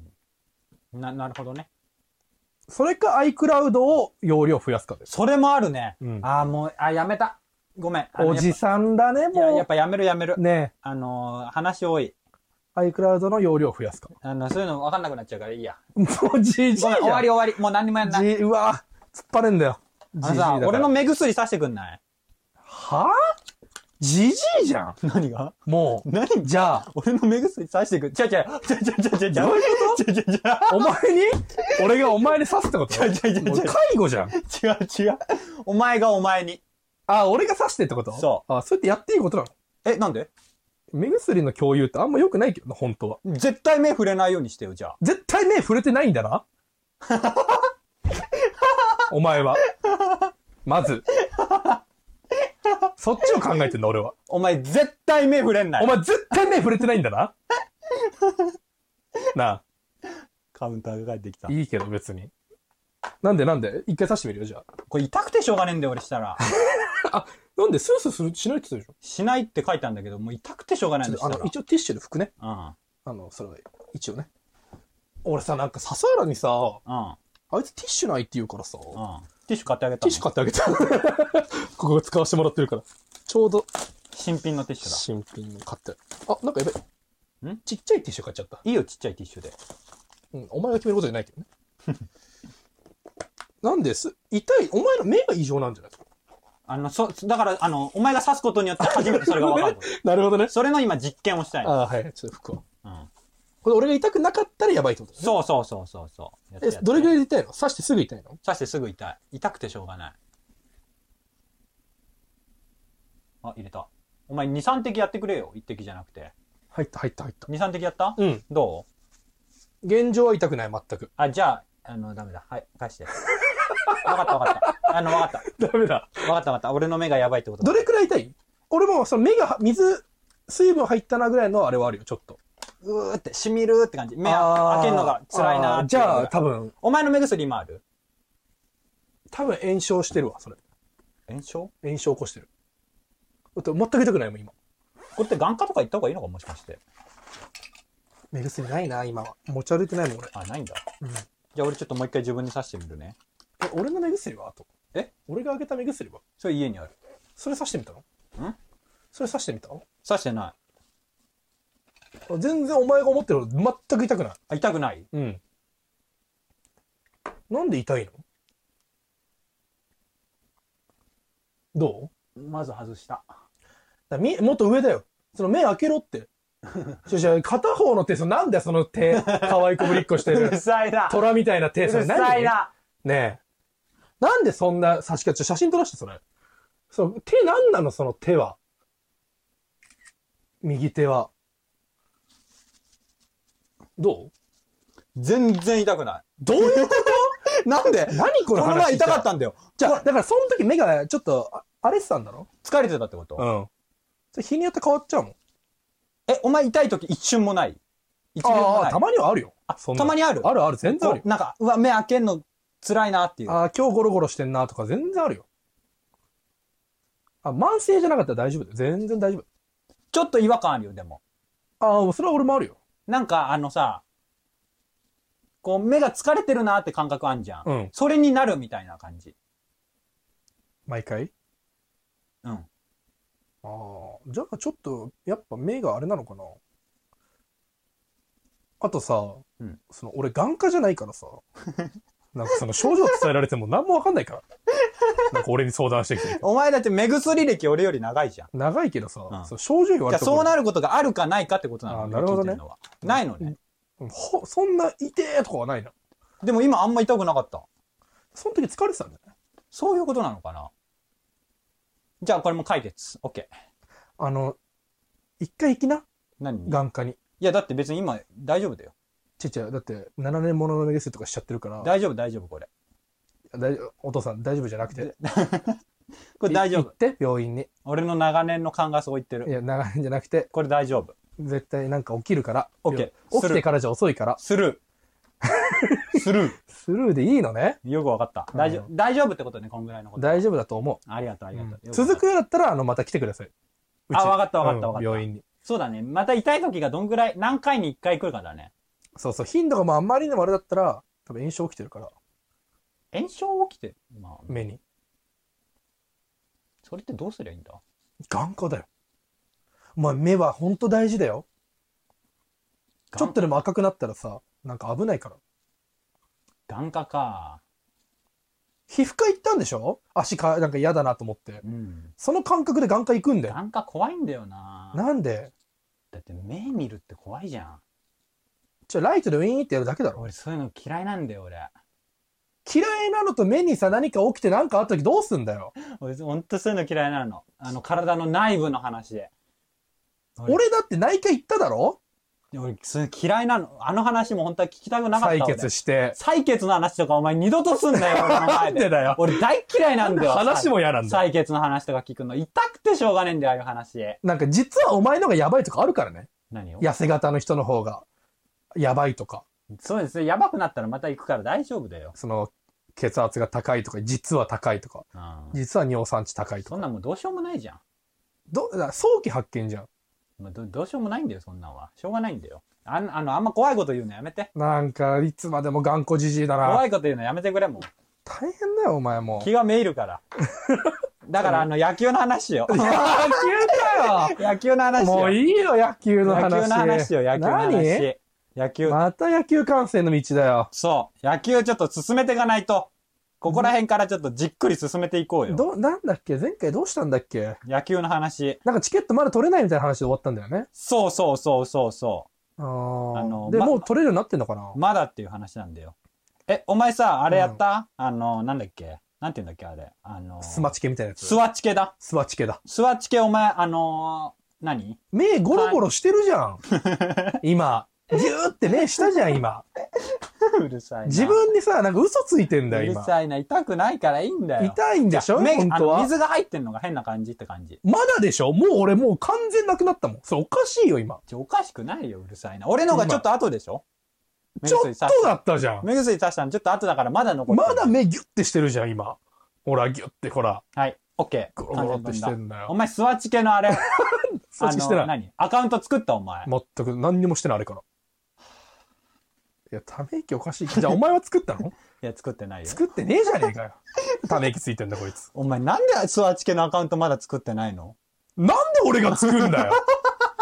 な、なるほどね。 それか iCloud を容量増やすかです。 それもあるね。 うん、 ああ、もう、あ、やめた。ごめん。 おじさんだね、もう。 いや、やっぱやめるやめる。 ねえ。 あのー、話多い。 iCloud の容量増やすか。 あの、そういうの分かんなくなっちゃうからいいや。 もうじじいじゃん。 終わり終わり。もう何にもやんない。 じうわ突っ張れんだよ。 あのさ、俺の目薬さしてくんない？ はぁ？じじいじゃん。 何が？ もう。 何？ じゃあ。 俺の目薬さしてくん。ちゃちゃ、ちゃちゃちゃちゃちゃ。 どういうこと？ ちゃちゃちゃ。 お前に俺がお前に刺すってこと？ ちゃちゃちゃちゃ。 もう介護じゃん。 違う違う。お前がお前に。 あ、俺が刺してってこと？ そう。 あ、そうやってやっていいことなの？ え、なんで？ 目薬の共有ってあんま良くないけどな、本当は。 絶対目触れないようにしてよ、じゃあ。 絶対目触れてないんだな。お前は。まず。そっちを考えてんだ、俺は。 お前絶対目触れんない。 お前絶対目触れてないんだな。なあ。 カウンターが帰ってきた。 いいけど別に。なんでなんで一回刺してみるよ、じゃあ。 これ痛くてしょうがねえんだよ、俺したら。 あ、なんでスースーする、しないって言ってたでしないって書いたんだけど、もう痛くてしょうがないんだしょ。あの、一応ティッシュで拭くね。 うん。 あの、それは、一応ね。俺さ、なんか笹原にさ、 うん。 あいつティッシュないって言うからさ、 うん。ティッシュ買ってあげたティッシュ買ってあげた。ここ使わせてもらってるから。ちょうど。 新品のティッシュだ。 新品の買って。あ、なんかやべえ。 んちっちゃいティッシュ買っちゃった。 いいよ、ちっちゃいティッシュで。 うん、お前が決めることじゃないけどね。なんです痛い、お前の目が異常なんじゃないですか？ あの、そ、だから、あの、お前が刺すことによって初めてそれが分かる。 なるほどね。 それの今実験をしたい。 ああ、はい。ちょっと服は。 うん。 これ俺が痛くなかったらやばいってことね。 そうそうそうそうそう。 え、どれぐらい痛いの？刺してすぐ痛いの？ 刺してすぐ痛い。痛くてしょうがない。あ、入れた。お前に、さん滴やってくれよ。いち滴じゃなくて。 入った入った入った。 に、さん滴やった？ うん。 どう？現状は痛くない、全く。 あ、じゃあ、あの、ダメだ。はい、返して。わかったわかった。あの、わかった。 ダメだ。 わかったわかった。俺の目がやばいってことだ。 どれくらい痛い？俺も、その目が、水、水分入ったなぐらいのあれはあるよ、ちょっと。 うーって、しみるって感じ。目開けるのが辛いなーって。 じゃあ、多分。 お前の目薬今ある？ 多分炎症してるわ、それ。 炎症？ 炎症起こしてる。だって全く痛くないもん、今。 これって眼科とか行った方がいいのかもしかして。 目薬ないな、今は。持ち歩いてないもん、俺。 あ、ないんだ。 うん。 じゃあ俺ちょっともう一回自分に刺してみるね。 え、俺の目薬はあと。 え？ 俺があげた目薬は？ それ家にある。 それ刺してみたの？ ん？ それ刺してみたの？ 刺してない。 全然お前が思ってるほど全く痛くない。 あ、痛くない？ うん。なんで痛いの？どうまず外した。 だみもっと上だよ。その目開けろって。しし片方の手、そのなんだよその手。可愛いこぶりっこしてる。 うるさいな。 虎みたいな手。 うるさいな。 ねえ。なんでそんな差し方、写真撮らしてそれ。そう、手なんなのその手は。右手は。どう？ 全然痛くない。 どういうことなんで？ 何この話。 この前痛かったんだよ。 じゃあ、だからその時目がちょっと、荒れてたんだろ？ 疲れてたってこと？ うん。それ日によって変わっちゃうもん。 え、お前痛い時一瞬もない？一秒もない？ ああ、たまにはあるよ。 あ、たまにある？ あるある、全然あるよ。 なんか、うわ、目開けんの辛いなっていう。 ああ、今日ゴロゴロしてんなとか全然あるよ。あ、慢性じゃなかったら大丈夫だよ。全然大丈夫。 ちょっと違和感あるよ、でも。 ああ、それは俺もあるよ。 なんか、あのさ、こう、目が疲れてるなって感覚あんじゃん。 うん。 それになるみたいな感じ。 毎回？ うん。ああ、じゃあちょっと、やっぱ目があれなのかな。あとさ、うん、その俺眼科じゃないからさ、なんかその症状伝えられても何もわかんないから。なんか俺に相談してきて。 お前だって目薬歴俺より長いじゃん。 長いけどさ、うん、その症状言われてそうなることがあるかないかってことなの。 あ、なるほどね。 ないのね。 ほ、そんな痛えとかはないな。 でも今あんま痛くなかった。 その時疲れてたんだよね。 そういうことなのかな。じゃあこれも解決。オッケー。 あの、一回行きな。 何？ 眼科に。 いやだって別に今大丈夫だよ。 ちっちゃい。だってななねんものの目薬とかしちゃってるから。 大丈夫大丈夫これ。 大丈夫。お父さん大丈夫じゃなくて。 これ大丈夫。 行って病院に。 俺の長年の勘がそう言ってる。 いや長年じゃなくて。 これ大丈夫。 絶対なんか起きるから。 オッケー。起きてからじゃ遅いから。 スルー。スルー。 スルーでいいのね。 よくわかった。大丈夫、大丈夫ってことね、こんぐらいのこと。 大丈夫だと思う。 ありがとう、ありがとう。 うん、続くようだったら、あの、また来てください。 あ、わかったわかったわかった。 病院に。 そうだね。また痛い時がどんぐらい、何回にいっかい来るかだね。 そうそう。頻度がまああんまりにもあれだったら、多分炎症起きてるから。 炎症起きてる？まあ。 目に。 それってどうすりゃいいんだ？ 眼科だよ。お前目はほんと大事だよ。ちょっとでも赤くなったらさ、なんか危ないから。 眼科か。 皮膚科行ったんでしょ？足か、なんか嫌だなと思って。 うん。 その感覚で眼科行くんだよ。 眼科怖いんだよな。 なんで？ だって目見るって怖いじゃん。 ちょ、ライトでウィーンってやるだけだろ。 俺そういうの嫌いなんだよ、俺。 嫌いなのと目にさ、何か起きて何かあった時どうすんだよ。 俺ほんとそういうの嫌いなの。あの、体の内部の話で。 俺, 俺だって内科行っただろ？ 俺、それ嫌いなの。あの話も本当は聞きたくなかった。 採血して。 採血の話とかお前二度とすんなよ、俺の前で。 なんでだよ。 俺大嫌いなんだよ。 話も嫌なんだ。 採血の話とか聞くの。痛くてしょうがねえんだよ、ああいう話。 なんか実はお前のがやばいとかあるからね。 何を？ 痩せ型の人の方が。やばいとか。 そうですね。やばくなったらまた行くから大丈夫だよ。 その、血圧が高いとか、実は高いとか。うん、実は尿酸値高いとか。 そんなもうどうしようもないじゃん。 ど、早期発見じゃん。 ど, どうしようもないんだよ、そんなんは。しょうがないんだよ。あん、あの、あんま怖いこと言うのやめて。 なんか、いつまでも頑固じじいだな。 怖いこと言うのやめてくれ、もう。 大変だよ、お前も。 気がめいるから。だから、あの、野球の話しよう。 野球かよ野球の話よ。 もういいよ、野球の話。 野球の話よ、野球の話。 何？ 野球。 また野球観戦の道だよ。 そう。野球ちょっと進めていかないと。ここら辺からちょっとじっくり進めていこうよ。 ど、なんだっけ？前回どうしたんだっけ？ 野球の話。 なんかチケットまだ取れないみたいな話で終わったんだよね。 そうそうそうそうそう。 ああの、で、ま、もう取れるようになってんのかな？ まだっていう話なんだよ。え、お前さ、あれやった？うん、あの、なんだっけ？なんて言うんだっけあれ。あのー、 スマチケみたいなやつ。 スワチケだ。 スワチケだ。 スワチケお前、あのー、何？ 目ゴロゴロしてるじゃん。今。ギューって目したじゃん、今。 うるさいな。 自分にさ、なんか嘘ついてんだよ、今。 うるさいな。痛くないからいいんだよ。 痛いんでしょ？ 目、 本当は。 水が入ってんのが変な感じって感じ。 まだでしょ？もう俺もう完全なくなったもん。それおかしいよ、今。 ちょ、おかしくないよ、うるさいな。俺のがちょっと後でしょ？ ちょっとだったじゃん。 目薬さしたのちょっと後だからまだ残ってる。 まだ目ギュッてしてるじゃん、今。ほら、ギュッて、ほら。 はい。オッケー。 ゴロゴロってしてんだよ。 お前、スワチケのあれ。 スワチケしてない。 何？アカウント作ったお前。 全く何にもしてない、あれから。いや、ため息おかしい。じゃあ、お前は作ったの？ いや、作ってないよ。 作ってねえじゃねえかよ。ため息ついてんだ、こいつ。 お前、なんでスワチケのアカウントまだ作ってないの？ なんで俺が作るんだよ。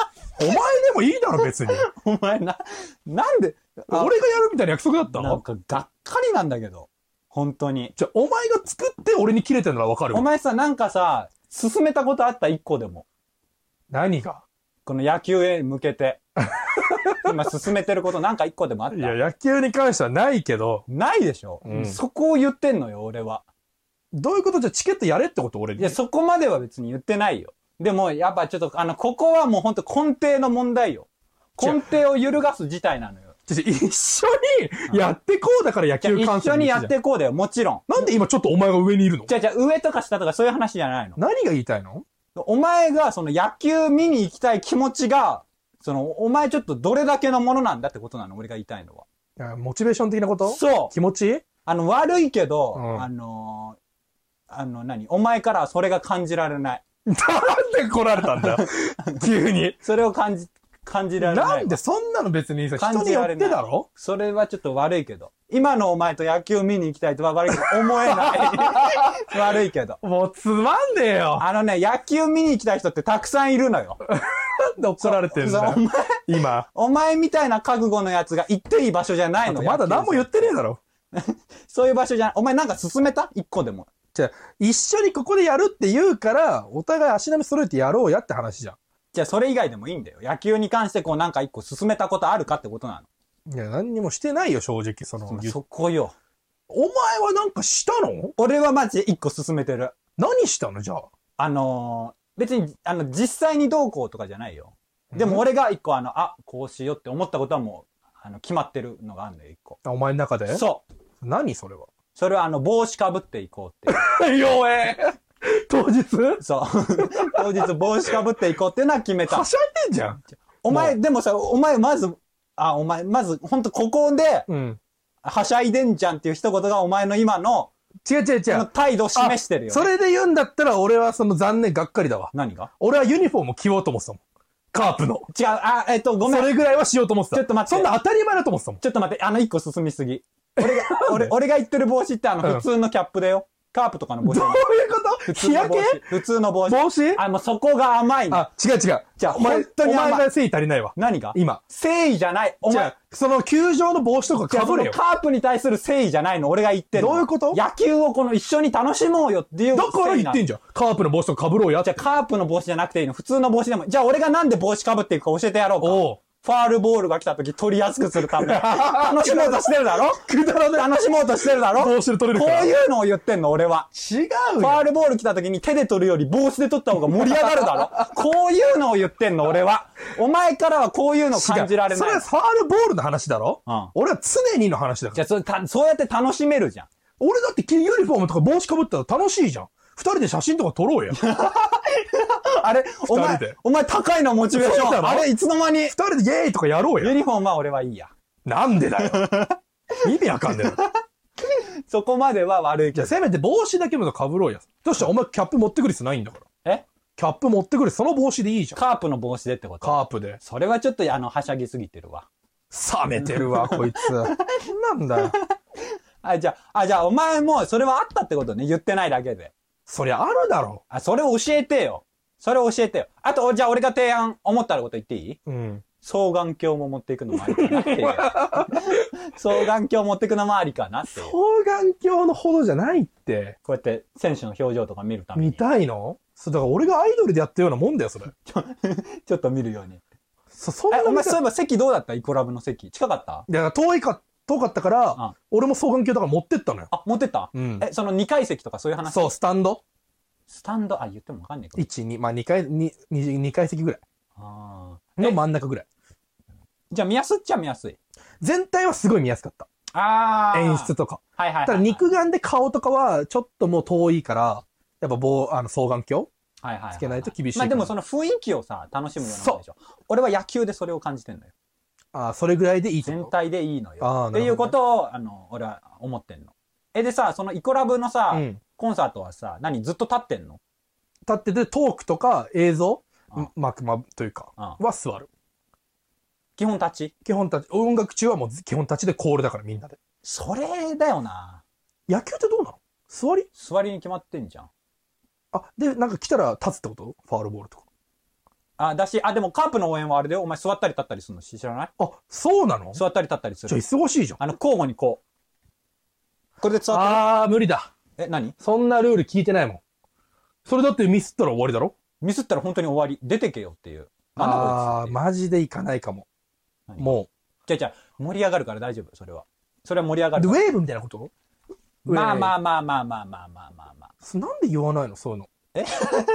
お前でもいいだろ、別に。 お前な、なんで、あ俺がやるみたいな約束だったなんかがっかりなんだけど。本当に。 じゃあ、お前が作って俺に切れてるのはわかるわ。 お前さ、なんかさ、進めたことあった一個でも。 何がこの野球へ向けて。今進めてることなんか一個でもあった。 いや、野球に関してはないけど。 ないでしょ、 うん、 そこを言ってんのよ、俺は。 どういうことじゃチケットやれってこと俺に。 いや、そこまでは別に言ってないよ。でも、やっぱちょっと、あの、ここはもうほんと根底の問題よ。根底を揺るがす事態なのよ。 一緒にやってこうだから野球観戦一緒にやってこうだよ、もちろん。 なんで今ちょっとお前が上にいるの？ じゃあじゃあ上とか下とかそういう話じゃないの。 何が言いたいの？ お前がその野球見に行きたい気持ちが、その、お前ちょっとどれだけのものなんだってことなの、俺が言いたいのは。 いやモチベーション的なこと？ そう。 気持ち？ あの、悪いけど、 うん、 あのー、あの、何お前からはそれが感じられない。 なんで来られたんだ急に。 それを感じ、感じられない。 なんでそんなの別にさ、人によってだろ？ それはちょっと悪いけど。今のお前と野球見に行きたいとは悪いけど、思えない。悪いけど。 もうつまんねえよ。 あのね、野球見に行きたい人ってたくさんいるのよ。 なんで怒られてんだよ。 お前、 今。 お前みたいな覚悟のやつが行っていい場所じゃないの。 まだ何も言ってねえだろ。 そういう場所じゃない。お前なんか進めた一個でも。 じゃあ、一緒にここでやるって言うから、お互い足並み揃えてやろうやって話じゃん。 じゃあそれ以外でもいいんだよ。野球に関してこうなんか一個進めたことあるかってことなの。いや、何にもしてないよ、正直。その、 そこよ。 お前はなんかしたの？ 俺はマジで一個進めてる。 何したのじゃあ。 あのー、別に、あの、実際にどうこうとかじゃないよ。でも俺が一個あの、あ、こうしようって思ったことはもう、あの、決まってるのがあるんだよ、一個。 あ、お前の中で？ そう。 何それは？ それはあの、帽子かぶっていこうっていう。 弱え当日？ そう。当日帽子かぶっていこうっていうのは決めた。 はしゃいでんじゃん。 お前、でもさ、お前まず、あ、お前、まず、ほんとここで、うん。はしゃいでんじゃんっていう一言がお前の今の、 違う違う違う。 態度を示してるよ、ね。 それで言うんだったら俺はその残念がっかりだわ。 何が？ 俺はユニフォーム着ようと思ってたもん。カープの。 違う、あ、えっと、ごめん。 それぐらいはしようと思ってた。 ちょっと待って。 そんな当たり前だと思ってたもん。 ちょっと待って、あの一個進みすぎ。俺が、俺、俺が言ってる帽子ってあの普通のキャップだよ。カープとかの帽子。 どういうこと？日焼け？ 普通の帽子。 帽子？ あ、もうそこが甘いの。 あ、違う違う。 じゃあ、本当に甘い。 お前が誠意足りないわ。 何が？ 今。 誠意じゃない。お前、 その球場の帽子とか被れよ。 カープに対する誠意じゃないの。俺が言ってる。 どういうこと？ 野球をこの一緒に楽しもうよっていう。 だから言ってんじゃん。カープの帽子とか被ろうや。 じゃあ、カープの帽子じゃなくていいの。普通の帽子でも。じゃあ、俺がなんで帽子被っていくか教えてやろうか。おう。ファールボールが来た時取りやすくするため。楽しもうとしてるだろ？くだらね。楽しもうとしてるだろ？帽子で取れるから。こういうのを言ってんの、俺は。違うよ。ファールボール来た時に手で取るより帽子で取った方が盛り上がるだろ？こういうのを言ってんの、俺は。お前からはこういうの感じられない。 それはファールボールの話だろ？うん。俺は常にの話だから。 じゃあ、そた、そうやって楽しめるじゃん。 俺だってユニフォームとか帽子かぶったら楽しいじゃん。二人で写真とか撮ろうや。 あれお前、お前高いのモチベーション。あれいつの間に二人でイェーイとかやろうや。 ユニフォームは俺はいいや。 なんでだよ。意味わかんねえな。 そこまでは悪いけど。 じゃあせめて帽子だけも被ろうや。どうしたお前キャップ持ってくる必要ないんだから。 えキャップ持ってくるその帽子でいいじゃん。 カープの帽子でってこと？ カープで。 それはちょっとあの、はしゃぎすぎてるわ。 冷めてるわ、こいつ。なんだよ。 あ、じゃあ、あ、じゃあお前もそれはあったってことね。言ってないだけで。 そりゃあるだろ。 あ、それを教えてよ。それを教えてよ。あと、じゃあ俺が提案、思ったこと言っていい？うん。双眼鏡も持っていくのもありかなっていう。双眼鏡持っていくのもありかなっていう。 双眼鏡のほどじゃないって。 こうやって選手の表情とか見るために。 見たいの？そう、だから俺がアイドルでやったようなもんだよ、それ。 ちょ、ちょっと見るように。 そ、そんな。 え、お前そういえば席どうだった？イコラブの席。近かった？ いや、遠いか、遠かったから、うん、俺も双眼鏡だから持ってったのよ。 あ、持ってった？うん。え、そのにかい席とかそういう話？ そう、スタンド。 スタンド、あ、言ってもわかんないか。 いち、に、まあにかい、に、にかい席ぐらい。ああ。の真ん中ぐらい。 じゃあ見やすっちゃ見やすい。 全体はすごい見やすかった。 ああ。 演出とか。 はいはいはい、はい。 ただ肉眼で顔とかはちょっともう遠いから、やっぱ棒、あの、双眼鏡はいはいはいはい。つけないと厳しい。 まあでもその雰囲気をさ、楽しむようなもんでしょ。俺は野球でそれを感じてんのよ。 ああ、それぐらいでいい全体でいいのよ。ああ、っていうことを、あの、俺は思ってんの。え、でさ、そのイコラブのさ、うん、コンサートはさ、何ずっと立ってんの？ 立っててトークとか映像、ま、ま、というか、は座る。 基本立ち？ 基本立ち。音楽中はもう基本立ちでコールだからみんなで。 それだよな。 野球ってどうなの？座り？ 座りに決まってんじゃん。 あ、で、なんか来たら立つってこと？ファールボールとか。 あ、だし、あ、でもカープの応援はあれだよ。お前座ったり立ったりするの知らない？ あ、そうなの？ 座ったり立ったりすじゃある。 忙しいじゃん。 あの、交互にこう。これで座ってる。 あー、無理だ。 え、何？ そんなルール聞いてないもん。それだってミスったら終わりだろ？ ミスったら本当に終わり。出てけよっていう。なんだこいつあー、 っていう。 マジで行かないかも。 何もじゃあじゃあ盛り上がるから大丈夫、それは。それは盛り上がう。で、 るから。 ウェーブみたいなこと？ まあまあ。 あまあまあまあまあまあまあまあ。 なんで言わないのそういうの。 え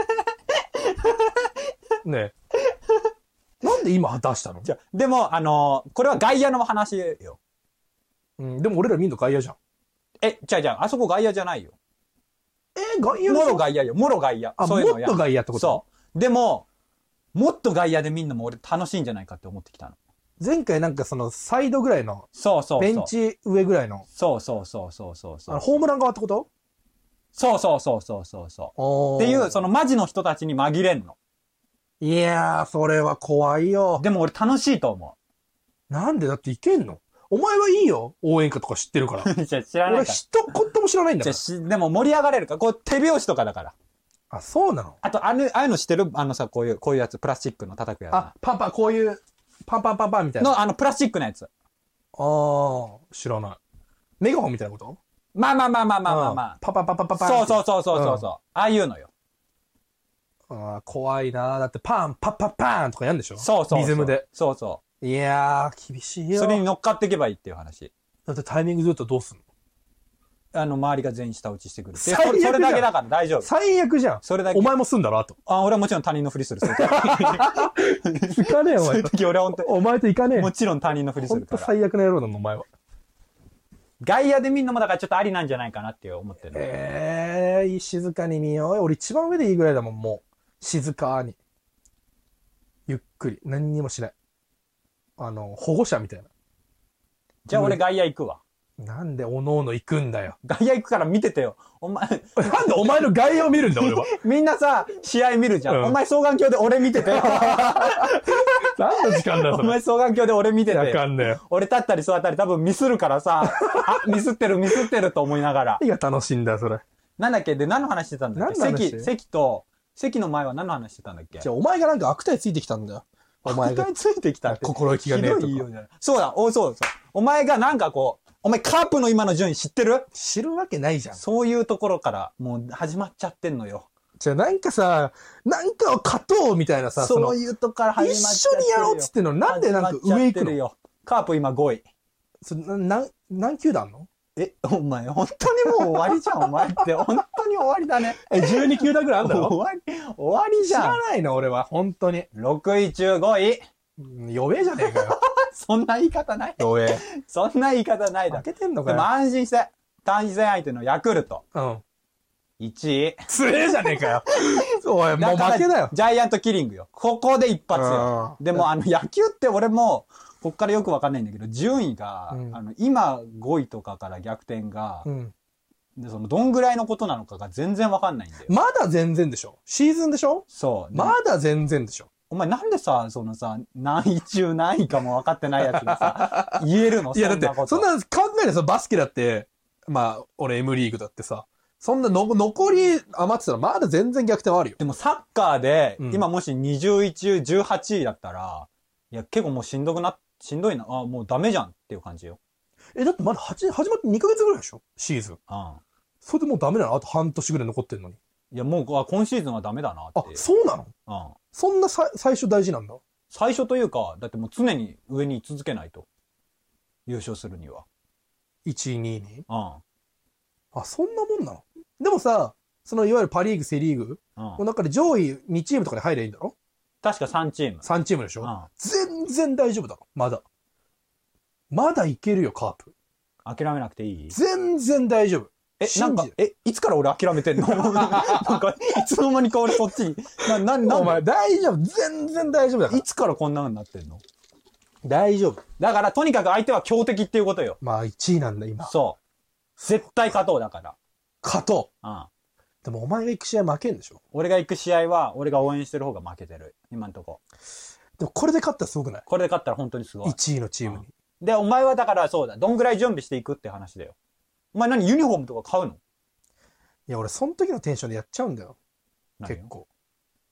ねえ。なんで今出したの？ じゃあでも、あのーこれは外野の話よ。 うん、でも俺ら見んの外野じゃん。 え、じゃあじゃあ、あそこ外野じゃないよ。 えー、外野もでしょ？ ろ外野よ。もろ外野。 あ、 そういうのやもっと外野ってこと？ そう。でも、もっと外野で見んのも俺楽しいんじゃないかって思ってきたの。 前回なんかそのサイドぐらいの、 そうそうそう。 ベンチ上ぐらいの、 そうそうそうそうそうそう。 あのホームラン側ってこと？ そうそうそうそうそうそう。 おーっていう、そのマジの人たちに紛れんの。 いやー、それは怖いよ。 でも俺楽しいと思なんでだっていけんの？お前はいいよ。応援歌とか知ってるから。 う。じゃあ知らないから。 俺一言も知らないんだから。 じゃあし、でも盛り上がれるから、こう手拍子とかだから。 あ、そうなの？ あと、あの、ああいうの知ってる？あのさ、こういう、こういうやつ、プラスチックの叩くやつ。 あ、パンパン、こういう、パンパンパンパンみたいな。 の、あの、プラスチックのやつ。 あー、知らない。メガホンみたいなこと？ まあまあまあまあまあまあまあ。 パンパンパンパンパンパン。 そうそうそうそうそうそう。ああいうのよ。 あー、怖いなー。だってパン、パッパッパーンとかやんでしょ？ そうそうそう。 リズムで。 そうそいやー、厳しいうよ。 それに乗っかっていけばいいっていう話。 だってタイミングずっとどうすんの？ あの、周りが全員下打ちしてくる。で最悪それそれだけじゃんだから大丈夫。 最悪じゃん。 それだけ。 お前もすんだろ、あと。 あ、俺はもちろん他人のふりする。そういう時行かねえよ、お前と。 そういう時俺は本当に、 お前と行かねえもちろん他人のふりすほんとるから。 最悪な野郎だな、お前は。 外野で見んのもだからちょっとありなんじゃないかなって思ってる。 ええー、静かに見よう。俺一番上でいいぐらいだもん、もう。静かに。ゆっくり。何にもしない。あの、保護者みたいな。 じゃあ俺外野行くわ。 なんでおのおの行くんだよ。 外野行くから見ててよ。お前、 なんでお前の外野を見るんだ、俺は。 みんなさ、試合見るじゃん。 うんお前双眼鏡で俺見ててよ。 何の時間だよ、それ。 お前双眼鏡で俺見ててわよ。 かんねえよ。 俺立ったり座ったり多分ミスるからさ、あ、ミスってるミスってると思いながら。 何が楽しいんだよ、それ。 なんだっけで何の話してたんだっけ何の話席、席と、席の前は何の話してたんだっけじゃあ、お前がなんか悪態ついてきたんだよ。お前が悪態。ついてきたって。 心意気がねえとかひどいよじゃないそうだ、おそうそう。お前がなんかこう、お前カープの今の順位知ってる？ 知るわけないじゃん。 そういうところからもう始まっちゃってんのよ。 じゃあ、なんかさ、なんかを勝とうみたいなさ、 そうのいうとこから始まっ一ちゃってるよ。 緒にやろうっつってんのになんでなんか上行くの？ よ。カープ今ごい。 そな何、何球団あんの？ え、お前、本当にもう終わりじゃん、お前って。本当に終わりだね。 え、じゅうに球団ぐらいあんだろ？ 終わり、終わり知じゃん。 らないの、俺は。本当に。 ろくい中ごい。 うん弱えじゃねえかよ。 そんな言い方ない。 弱え。 そんな言い方ないだろ。 負けてんのかでもよ。 安心して。対戦相手のヤクルト。 うん。 いちい。 強えじゃねえかよ。おい、もうから負けだよ。 ジャイアントキリングよ。ここで一発よ。 うんでもあの野球って俺も、こっからよくわかんないんだけど、順位が、 うんあの、今ごいとかから逆転が、 うん。 で、その、どんぐらいのことなのかが全然わかんないんだよ。 まだ全然でしょ？シーズンでしょ？ そう。でもまだ全然でしょ？ お前なんでさ、そのさ、何位中何位かも分かってないやつがさ、言えるのいや、だってそんなこ、とそんな考えないさ、バスケだって、まあ、俺 M リーグだってさ、そんなの残り余ってたらまだ全然逆転はあるよ。 でもサッカーで、 うん今もしにじゅうい中じゅうはちいだったら、いや、結構もうしんどくな、しんどいな、あ、もうダメじゃんっていう感じよ。 え、だってまだはち始まってにかげつぐらいでしょ？シーズン。 うん。 それでもうダメなの？あと半年ぐらい残ってんのに。 いや、もう、あ今シーズンはダメだなあっ、て。 そうなの？ うん。 そんなさ最初大事なんだ。 最初というか、だってもう常に上に居続けないと。優勝するには。 いちい、にいに。 うん。 あ、そんなもんなの？でもさ、そのいわゆるパリーグ、セリーグうんの。中で上位にチームとかに入ればいいんだろ？ 確かさんチーム。 さん チームでしょ？ うん。 全然大丈夫だろ。まだ。まだいけるよ、カープ。 諦めなくていい？ 全然大丈夫。 え、なんか信じ、 え、いつから俺諦めてんのなんか、いつの間にか俺そっちに。な、な、なお前大丈夫。全然大丈夫だからい。つからこんな風になってんの大丈夫。 だから、とにかく相手は強敵っていうことよ。 まあいちいなんだ、今。 そう。絶対勝とうだから。 勝とうん。 う。でもお前が行く試合負けんでしょ？ 俺が行く試合は、俺が応援してる方が負けてる。今んとこ。 でもこれで勝ったらすごくない？ これで勝ったら本当にすごい。 いちいのチームに。 で、お前はだからそうだ。どんぐらい準備していくって話だよ。お前何ユニフォームとか買うの？ いや、俺その時のテンションでやっちゃうんだよ。 何よ結構。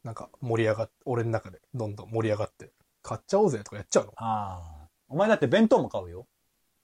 なんか盛り上がって、俺の中でどんどん盛り上がって、買っちゃおうぜとかやっちゃうの。 ああ。お前だって弁当も買うよ。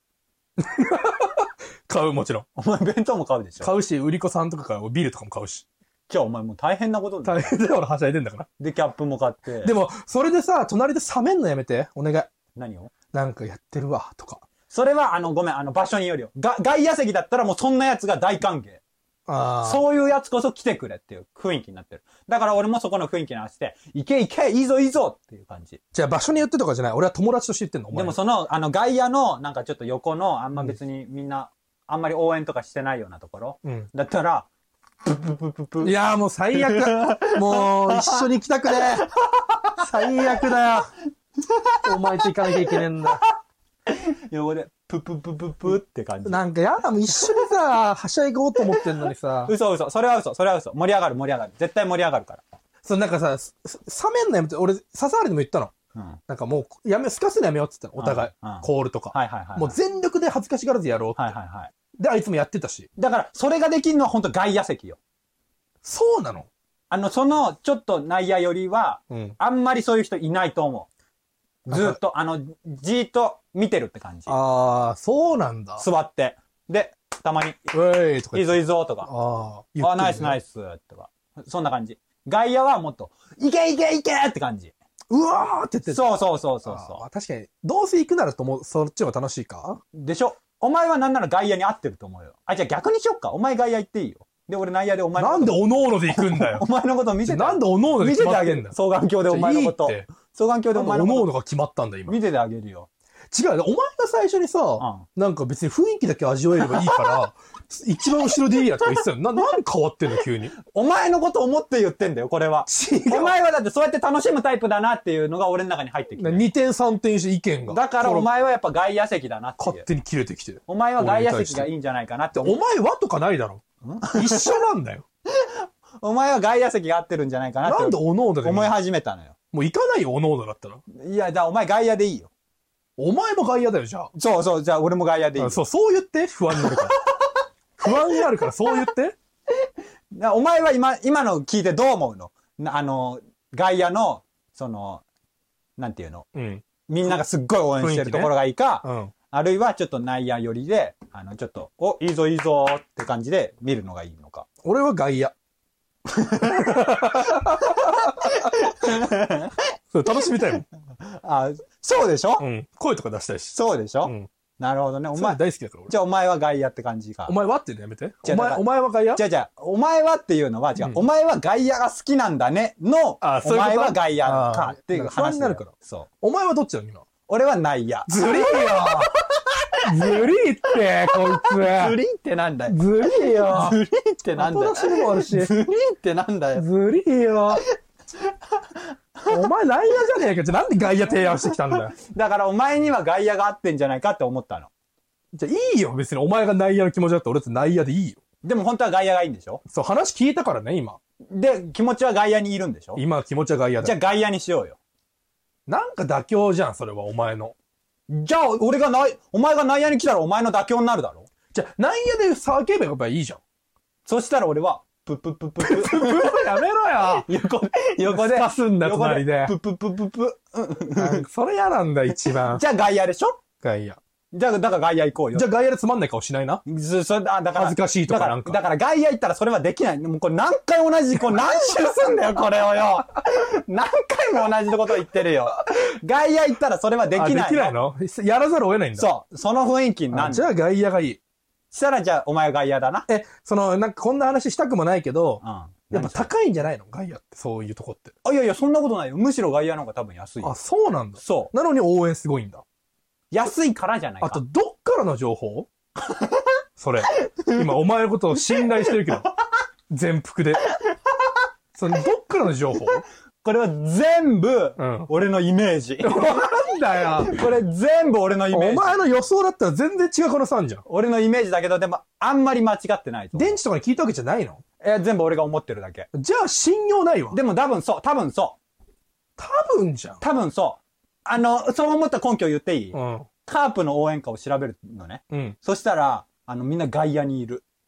買う、もちろん。 お前弁当も買うでしょ。 買うし、売り子さんとかからビールとかも買うし。 じゃあお前もう大変なことだよ。 大変だよ、俺はしゃいでんだから。 で、キャップも買って。 でも、それでさ、隣で冷めんのやめて。お願い。 何をなんかやってるわ、とか。 それは、あの、ごめん、あの、場所によるよ。が、外野席だったらもうそんな奴が大歓迎。 ああ。 そういうやつこそ来てくれっていう雰囲気になってる。だから俺もそこの雰囲気に合わせて、行け行け、いいぞいいぞっていう感じ。 じゃあ場所によってとかじゃない。俺は友達として言ってんの。お前でもその、あの、外野の、なんかちょっと横の、あんま別にみんな、あんまり応援とかしてないようなところ。 うん。 だったら、プププププ。 いやーもう最悪。もう、一緒に行きたくねえ。最悪だよ。お前と行かなきゃいけねえんだ。 横で、プププププって感じ。 なんかやだ、もう一緒にさ、はしゃいごうと思ってんのにさ。 嘘嘘。それは嘘。それは嘘。盛り上がる盛り上がる。絶対盛り上がるから。 そう、なんかさ、す冷めんのやめて、俺、笹原にも言ったの。 うん。 なんかもう、やめ、すかすのやめようって言ったの。お互い。 うんうん、 コールとか。 はいはいはい。 もう全力で恥ずかしがらずやろうって。 はいはいはい。 で、あいつもやってたし。 だから、それができるのは本当外野席よ。 そうなの？ あの、その、ちょっと内野よりは、 うん。 あんまりそういう人いないと思う。ずーっと、あの、じーっと見てるって感じ。 ああ、そうなんだ。 座って。で、たまに、 ウェイとかいいぞいいぞとか。 ああ、ナイスナイス。 スとか。そんな感じ。外野はもっと、いけいけいけって感じ。 うわーって言ってそうそうそうそうあそー確かに、どうせ行くならとも、そっちの方が楽しいか？ う。でしょ？お前はなんなら外野に合ってると思うよ。あ、じゃあ逆にしよっか。お前外野行っていいよ。で、俺内野でお前のこと。 なんでおのおので行くんだよお。前のこと見せて。 なんでおのおので見決せてあげるまってんだよ。 双眼鏡でお前のこといいって。 双眼鏡でお前のこおのおのが決まったんだ、 と今。 見ててあげるよ。 違う、お前が最初にさ、 うん。 なんか別に雰囲気だけ味わえればいいから、一番後ろでいいやとか言ってたよ。な、なんで変わってんの、急に。 お前のこと思って言ってんだよ、これは。 違う。 お前はだってそうやって楽しむタイプだなっていうのが俺の中に入ってきてる。 にてんさんてんして意見が。 だからおこれ前はやっぱ外野席だなっていう。 勝手に切れてきてる。 お前は外野席がいいんじゃないかなって思う。 お前はとかないだろ。一緒なんだよ。 お前は外野席が合ってるんじゃないかなってなんでおのおので思い始めたのよ。 もう行かないよ、おのおのだったら。 いや、じゃあお前外野でいいよ。 お前も外野だよ、じゃあ。 そうそう、じゃあ俺も外野でいいよ。 そう、そう言って。不安になるから。不安になるから、そう言って。 なお前は今、今の聞いてどう思うのなあの、外野の、その、なんていうのうん。 みんながすっごい応援してるところがいいか、 うん。 あるいはちょっと内野寄りで、あの、ちょっと、お、いいぞいいぞって感じで見るのがいいのか。 俺は外野。そう楽しみたいもん。 あ、そうでしょ、 うん。声とか出したいし。 そうでしょ、 うん。 なるほどね。おお前前、 大好きだから、俺。 じゃあお前は外野って感じか。 お前はって言うのやめて。 じゃあだからお前、お前は外野じゃあじゃあ、お前はっていうのは、違う、 うんお前は外野が好きなんだねの、 あそういうことお前は外野かあっていうなんか不安話になるからそう。 お前はどっちなの今。 俺は内野。 ずりーよずりーって、こいつ。 ズリーってなんだよ。 ずりーよズリーってなんだよ。 後出しもあるし。 ズリーってなんだよ。 ずりーよお前内野じゃねえか。じゃあなんで外野提案してきたんだよ。 だからお前には外野が合ってんじゃないかって思ったの。 じゃあいいよ。別にお前が内野の気持ちだったら俺と内野でいいよ。 でも本当は外野がいいんでしょそう、話聞いたからね、今。 で、気持ちは外野にいるんでしょ今気持ちは外野だ。 じゃあ外野にしようよ。 なんか妥協じゃん、それはお前の。 じゃあ俺がない、お前が内野に来たらお前の妥協になるだろじゃあ内野で叫べばいいじゃん。 そしたら俺は、プップップップップッ。 やめろよ横で、横で。 すかすんだ、 横隣で。 プップップップップッ。 なんかそれ嫌なんだ、一番。 じゃあ外野でしょ外野。 じゃあ、だから外野行こうよ。 じゃあ外野でつまんない顔しないな。 そ、そ、あ、だから。 恥ずかしいとかなんかだから、だから外野行ったらそれはできない。もうこれ何回同じ、こう何周すんだよ、これをよ。何回も同じこと言ってるよ。外野行ったらそれはできないの。 あできないのやらざるを得ないんだ。 そう。その雰囲気になる。 あじゃあ外野がいい。 したらじゃあ、お前は外野だな。 え、その、なんかこんな話したくもないけどう、ん。 やっぱ高いんじゃないの外野って、そういうとこって。 あ、いやいや、そんなことないよ。むしろ外野の方が多分安いよ。 あ、そうなんだ。 そう。 なのに応援すごいんだ。 安いからじゃないか。 あと、どっからの情報それ。今、お前のことを信頼してるけど。全幅で。その、どっからの情報これは全部う、ん。 俺のイメージ。 なんだよ。 これ全部俺のイメーおジ。 前の予想だったら全然違う可能性あるじゃん。 俺のイメージだけど、でも、あんまり間違ってないと思う。 電池とかに聞いたわけじゃないのえ、全部俺が思ってるだけ。 じゃあ信用ないわ。 でも多分そう、多分そう。 多分じゃん。 多分そう。あの、そう思った根拠を言っていい、 うん。 カープの応援歌を調べるのね。 うん。 そしたら、あの、みんな外野にいる。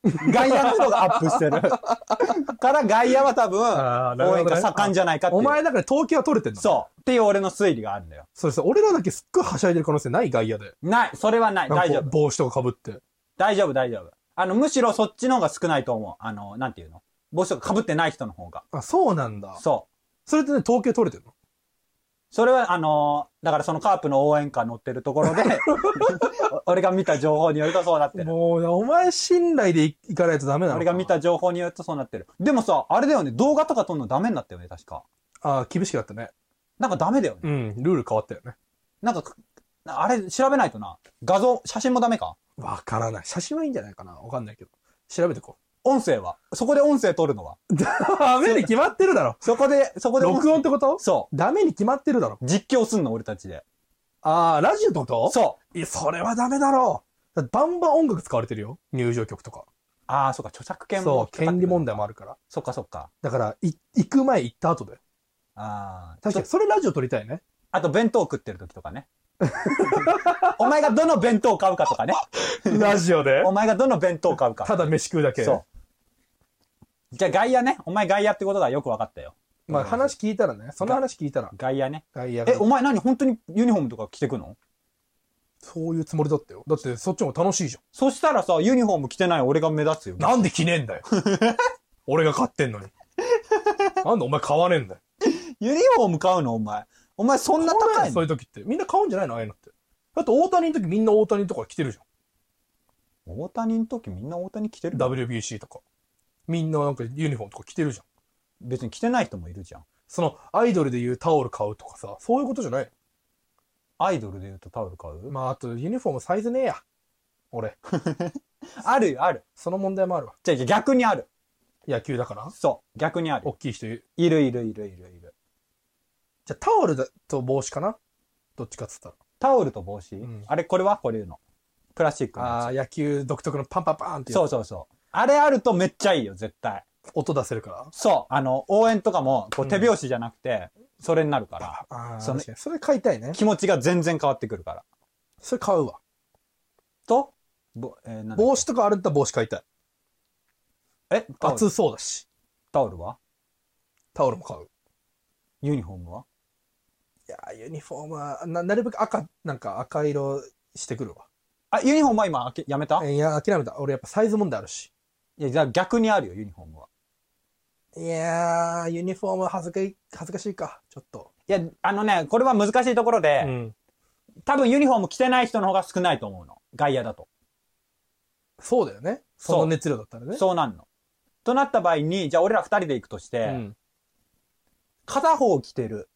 外野の人がアップしてる。から外野は多分、 あーなるほどね応援が盛んじゃないかっていう。 お前だから統計は取れてんの。 そう。っていう俺の推理があるんだよ。 そうです。俺らだけすっごいはしゃいでる可能性ない外野で。 ない。それはない。 なんか大丈夫。 帽子とか被って。 大丈夫、大丈夫。あの、むしろそっちの方が少ないと思う。あの、なんていうの帽子とか被ってない人の方が。 あ、そうなんだ。 そう。 それってね、統計取れてんの？ それは、あのーだからそのカープの応援歌乗ってるところで、俺が見た情報によるとそうなってる。 もう、お前信頼でいかないとダメなのか。 俺が見た情報によるとそうなってる。でもさ、あれだよね、動画とか撮るのダメになったよね、確か。 ああ、厳しくなったね。 なんかダメだよね。 うん、ルール変わったよね。 なんか、あれ調べないとな。画像、写真もダメか？ わからない。写真はいいんじゃないかな。わかんないけど。調べてこ音声はそこで音声撮るのはう。ダメに決まってるだろ。 そこで、そこで録音ってことそダメに決まってるだろ。 う。実況すんの、俺たちで。 ああ、ラジオってことそいや、それはダメだろう。だってバンバン音楽使われてるよ。入場曲とか。 う。ああ、そっか、著作権もそう、 引っかかってくる。 権利問題もあるから。 そっかそっか。 だから、い、行く前行った後で。 ああ。 確かに、それラジオ撮りたいね。 あと弁当食ってる時とかね。お前がどの弁当を買うかとかね。 ラジオでお前がどの弁当を買うか。 ただ飯食うだけ。 そう。じゃあ外野ね。お前外野ってことがよく分かったよ。 まあ話聞いたらね、その話聞いたら。 外野ね。 外野え、お前何本当にユニフォームとか着てくの？ そういうつもりだったよ。だってそっちも楽しいじそしたらさ、ユニフォーム着てない俺が目立つよ。 ゃん。なんで着ねえんだよ。俺が買ってんのに。なんでお前買わねえんだよ。 ユニフォーム買うのお前。お前そんな高いの？ そういう時って。みんな買うんじゃないのああいうのって。だって大谷の時みんな大谷とか着てるじゃ大谷の時みんな大谷着てるん。ダブリュービーシー とか。みんななんかユニフォームとか着てるじゃん。 別に着てない人もいるじゃん。 そのアイドルでいうタオル買うとかさ、そういうことじゃないアイドルで言うとタオル買う？ の？まああとユニフォームサイズねえや。俺。 あるよ、ある。 その問題もあるわ。 じゃあ逆にある。 野球だからそう。逆にある。 大きい人いる。 いるいるいるいるいる。 じゃあタオルだと帽子かなどっちかっつったら。 タオルと帽子、 んあれ、これはこれいうの。プラスチックのやああ、野球独特のパンパンパンってつ。 やつそうそうそう。あれあるとめっちゃいいよ、絶対。 音出せるから。 そう。あの、応援とかも、こううん手拍子じゃなくて、それになるから、 ああ、 その確かに。それ買いたいね。 気持ちが全然変わってくるから。 それ買うわ。 と、ぼえーなんだっけ帽子とかあるんだったら帽子買いたい。 え、タオル暑そうだし。 タオルはタオルも買う。 ユニフォームはいやー、ユニフォームは、な、なるべく赤、なんか赤色してくるわ。 あ、ユニフォームは今あけやめたいや、諦めた。俺やっぱサイズ問題あるし。 いや、じゃあ逆にあるよ、ユニフォームは。 いやー、ユニフォーム恥ずかい、恥ずかしいか。ちょっと。 いや、あのね、これは難しいところで、 うん。 多分ユニフォーム着てない人の方が少ないと思うの。外野だと。 そうだよね。その熱量だったらね。 そうなんの。となった場合に、じゃあ俺ら二人で行くとして、 うん。 片方着てる。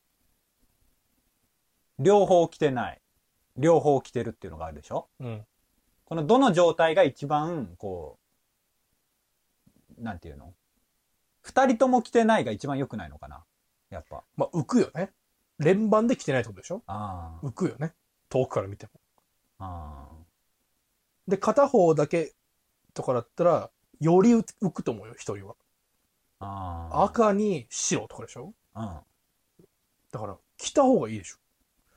両方着てない。両方着てるっていうのがあるでしょ？ うん。 このどの状態が一番、こう、なんていうの？二人とも着てないが一番良くないのかな？やっぱ。 まあ、浮くよね。連番で着てないってことでしょ？ あ浮くよね。遠くから見ても。 あ。ああ。 で、片方だけとかだったら、より浮くと思うよ、一人は。 ああ。 赤に白とかでしょ？ うん。 だから、着た方がいいでしょ。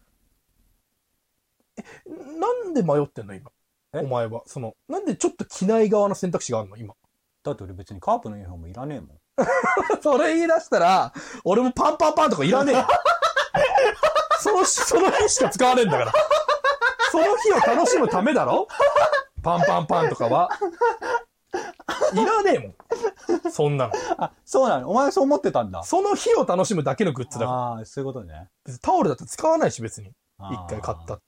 え、なんで迷ってんの今。 えお前は。その、なんでちょっと着ない側の選択肢があるの今。 だって俺別にカープのユニフォームいらねえもん。 それ言い出したら、俺もパンパンパンとかいらねえよ。その、その日しか使わねえんだから。その日を楽しむためだろパンパンパンとかは。いらねえもん。そんなの。 あ、そうなの？お前そう思ってたんだ。 その日を楽しむだけのグッズだから。 ああ、そういうことね。 別にタオルだって使わないし、別に。 あー一回買った。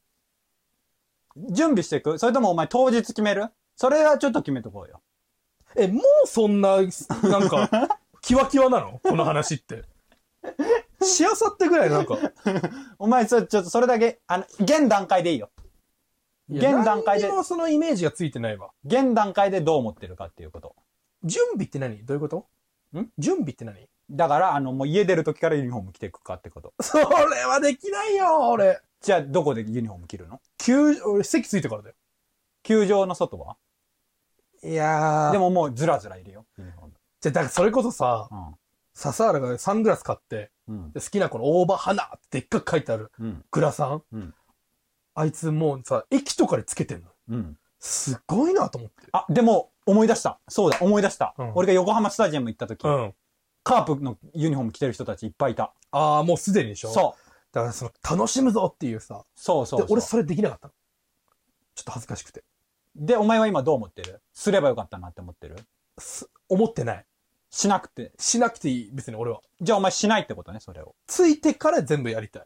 準備していく？それともお前当日決める？それはちょっと決めとこうよ。 え、もうそんな、なんか、キワキワなのこの話って。しあさってぐらいなんか。 お前そ、ちょっとそれだけ、あの、現段階でいいよ。現段階で何にもそのイメージがついてないわ。 現段階でどう思ってるかっていうこと。 準備って何どういうことん準備って何だから、あの、もう家出る時からユニフォーム着ていくかってこと。 それはできないよ、俺。 じゃあ、どこでユニフォーム着るの？ 球、俺席ついてからだよ。 球場の外はいやー。 でももうずらずらいるよ、ユニフォーム。 じゃあ、だからそれこそさ、 う笹原がサングラス買って、 ん。うん。 で好きなこの大葉花ってでっかく書いてあるうん。 グラサン、 うん。 あいつもうさ、駅とかでつけてんの。 うん。 すごいなと思って。 あ、でも、 思い出した。そうだ、思い出した。 うん、 俺が横浜スタジアム行った時、 うん、 カープのユニフォーム着てる人たちいっぱいいた。 ああ、もうすでにでしょ。 そう。 だからその、楽しむぞっていうさ。 そうそうそう。 で、俺それできなかったの。ちょっと恥ずかしくて。 で、お前は今どう思ってる？すればよかったなって思ってる？ す、思ってない。 しなくて。 しなくていい、別に俺は。 じゃあお前しないってことね、それを。 ついてから全部やりたい。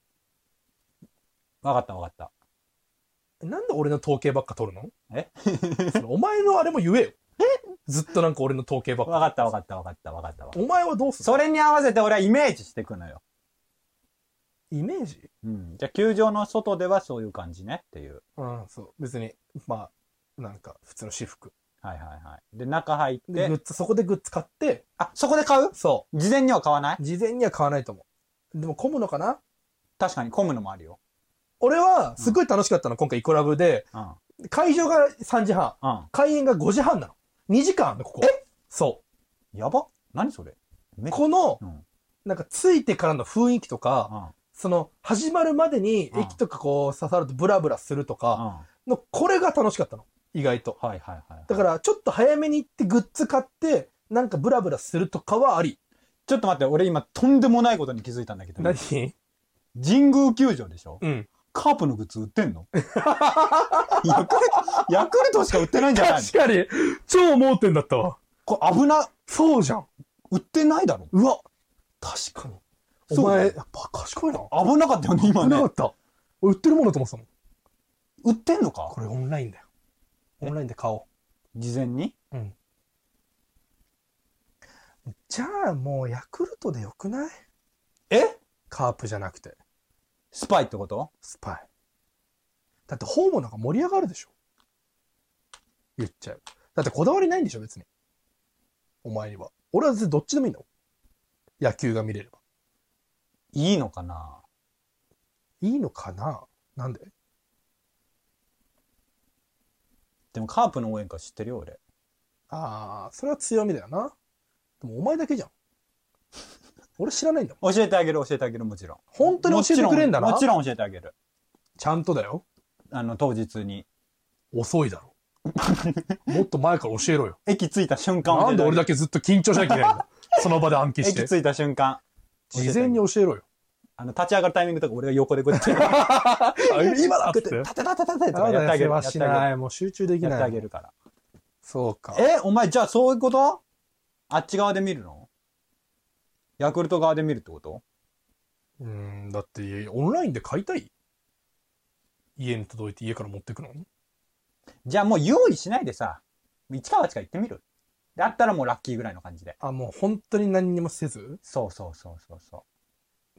わかったわかった。 なんで俺の統計ばっか取るの？ えそのお前のあれも言えよ。ずっとなんか俺の統計ばっか。 わかったわかったわかったわかったわ。 お前はどうする？ それに合わせて俺はイメージしていくのよ。 イメージ？ うん。じゃあ球場の外ではそういう感じねっていう。 うん、そう。別に、まあ、なんか普通の私服。 はいはいはい。で、中入って。 で、グッズ、そこでグッズ買って。 あ、そこで買う？ そう。 事前には買わない？ 事前には買わないと思う。でも混むのかな？ 確かに混むのもあるよ。 俺は、すごい楽しかったの、うん、今回イコラブで。うん、会場がさんじはん。うん、開演がごじはんなの。にじかんあんの、ここ。え？そう。 やば？何それ？ この、うん、なんかついてからの雰囲気とか、うん、その、始まるまでに駅とかこう刺さるとブラブラするとか、の、これが楽しかったの。意外と。 はいはいはい、はい。 だから、ちょっと早めに行ってグッズ買って、なんかブラブラするとかはあり。 ちょっと待って、俺今とんでもないことに気づいたんだけど。 何？ 神宮球場でしょ？うん。カープのグッズ売ってんの？ヤクルト、ヤクルトしか売ってないんじゃないの？ 確かに、超盲点だったわ。 これ危な。 そうじゃん。 売ってないだろ？ うわ。確かに。お前、やっぱ賢いな。 危なかったよね、今ね。 危なかった。売ってるものと思ってたもん。 売ってんのか？ これオンラインだよ。オンラインで買おう。事前に？うん。 じゃあもうヤクルトでよくない？ え？ カープじゃなくて。 スパイってこと？ スパイ。だってホームなんか盛り上がるでしょ。言っちゃう。だってこだわりないんでしょ、別に。お前には。俺はどっちでもいいの。野球が見れれば。 いいのかな？ いいのかな？なんで？ でもカープの応援歌知ってるよ、俺。 ああ、それは強みだよな。でもお前だけじゃん。俺知らないんだもん。教えてあげる、教えてあげる、もちろん。 本当に教えてくれんだな。 もちろん教えてあげる。 ちゃんとだよ。 あの、当日に。 遅いだろ。もっと前から教えろよ。 駅着いた瞬間。 なんで俺だけずっと緊張しなきゃいけないの？その場で暗記して。 駅着いた瞬間。 事前に教えろよ。 あの、立ち上がるタイミングとか俺が横でこうやって。 今だって。 立て立て立てとかやってあげる。 やってあげる。もう集中できない。 やってあげるから。 そうか。 え、お前じゃあそういうこと？あっち側で見るの？ヤクルト側で見るってこと？ うーん、だってオンラインで買いたい？家に届いて家から持ってくの？ じゃあもう用意しないでさ、一か八か行ってみる？だったらもうラッキーぐらいの感じで。 あ、もう本当に何にもせず？ そうそうそうそうそう。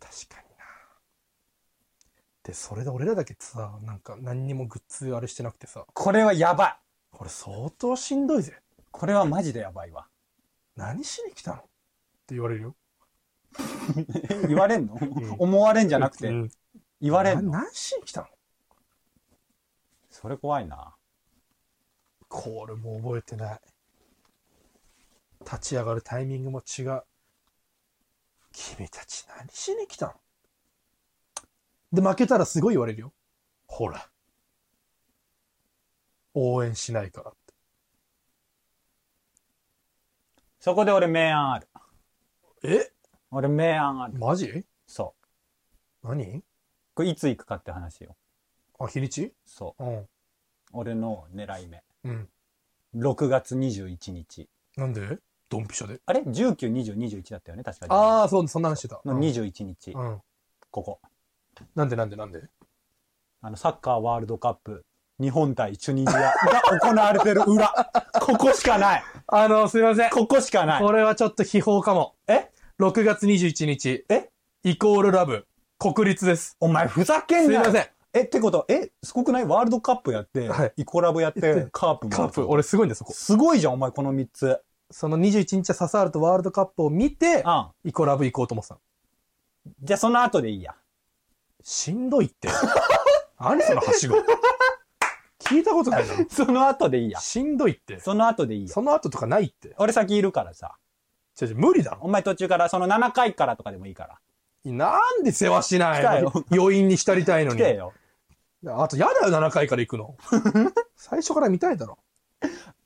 確かにな。で、それで俺らだけさ、なんか何にもグッズあれしてなくてさ。 これはやばい。 これ相当しんどいぜ。 これはマジでやばいわ。 何しに来たの？って言われるよ。 言われんの？うん、思われんじゃなくて、うん、言われんの？ 何しに来たの？ それ怖いな。 これも覚えてない。立ち上がるタイミングも違う。君たち何しに来たの？で、負けたらすごい言われるよ。ほら。応援しないからって。 そこで俺明暗ある。 え？ 俺明暗ある。 マジ？ そう。 何？ これいつ行くかって話よ。 あ、日にち？ そう。うん。俺の狙い目。 うん。 ろくがつにじゅういちにち。 なんで？ドンピシャで。 あれ ?じゅうく、にじゅう、にじゅういちだったよね確かに。 ああ、そう、そんな話してた。 のにじゅういちにち。 うん。 ここ。 なんでなんでなんで？ あの、サッカーワールドカップ、日本対チュニジアが行われてる裏。ここしかない。 あの、すいません。 ここしかない。 これはちょっと秘宝かも。 え ? ろくがつにじゅういちにち。 えイコールラブ。国立です。 お前ふざけんなよ。 すいません。 え、ってこと、え、すごくない？ワールドカップやって、はい、イコラブやって、カープも。 カープ、俺すごいんだよ、そこ。 すごいじゃん、お前このみっつ。 そのにじゅういちにちはササールとワールドカップを見て、 うん、 イコラブ行こうと思ってたの。 じゃあその後でいいや。 しんどいって。何そのはしご。聞いたことないだろ。 その後でいいや。 しんどいって。 その後でいいや。 その後とかないって。 俺先いるからさ。 ちょちょ、無理だろ。 お前途中から、そのななかいからとかでもいいから。 なんで世話しないの？余韻に浸りたいのに。 来てよ。 あと、やだよ、ななかいから行くの。最初から見たいだろ。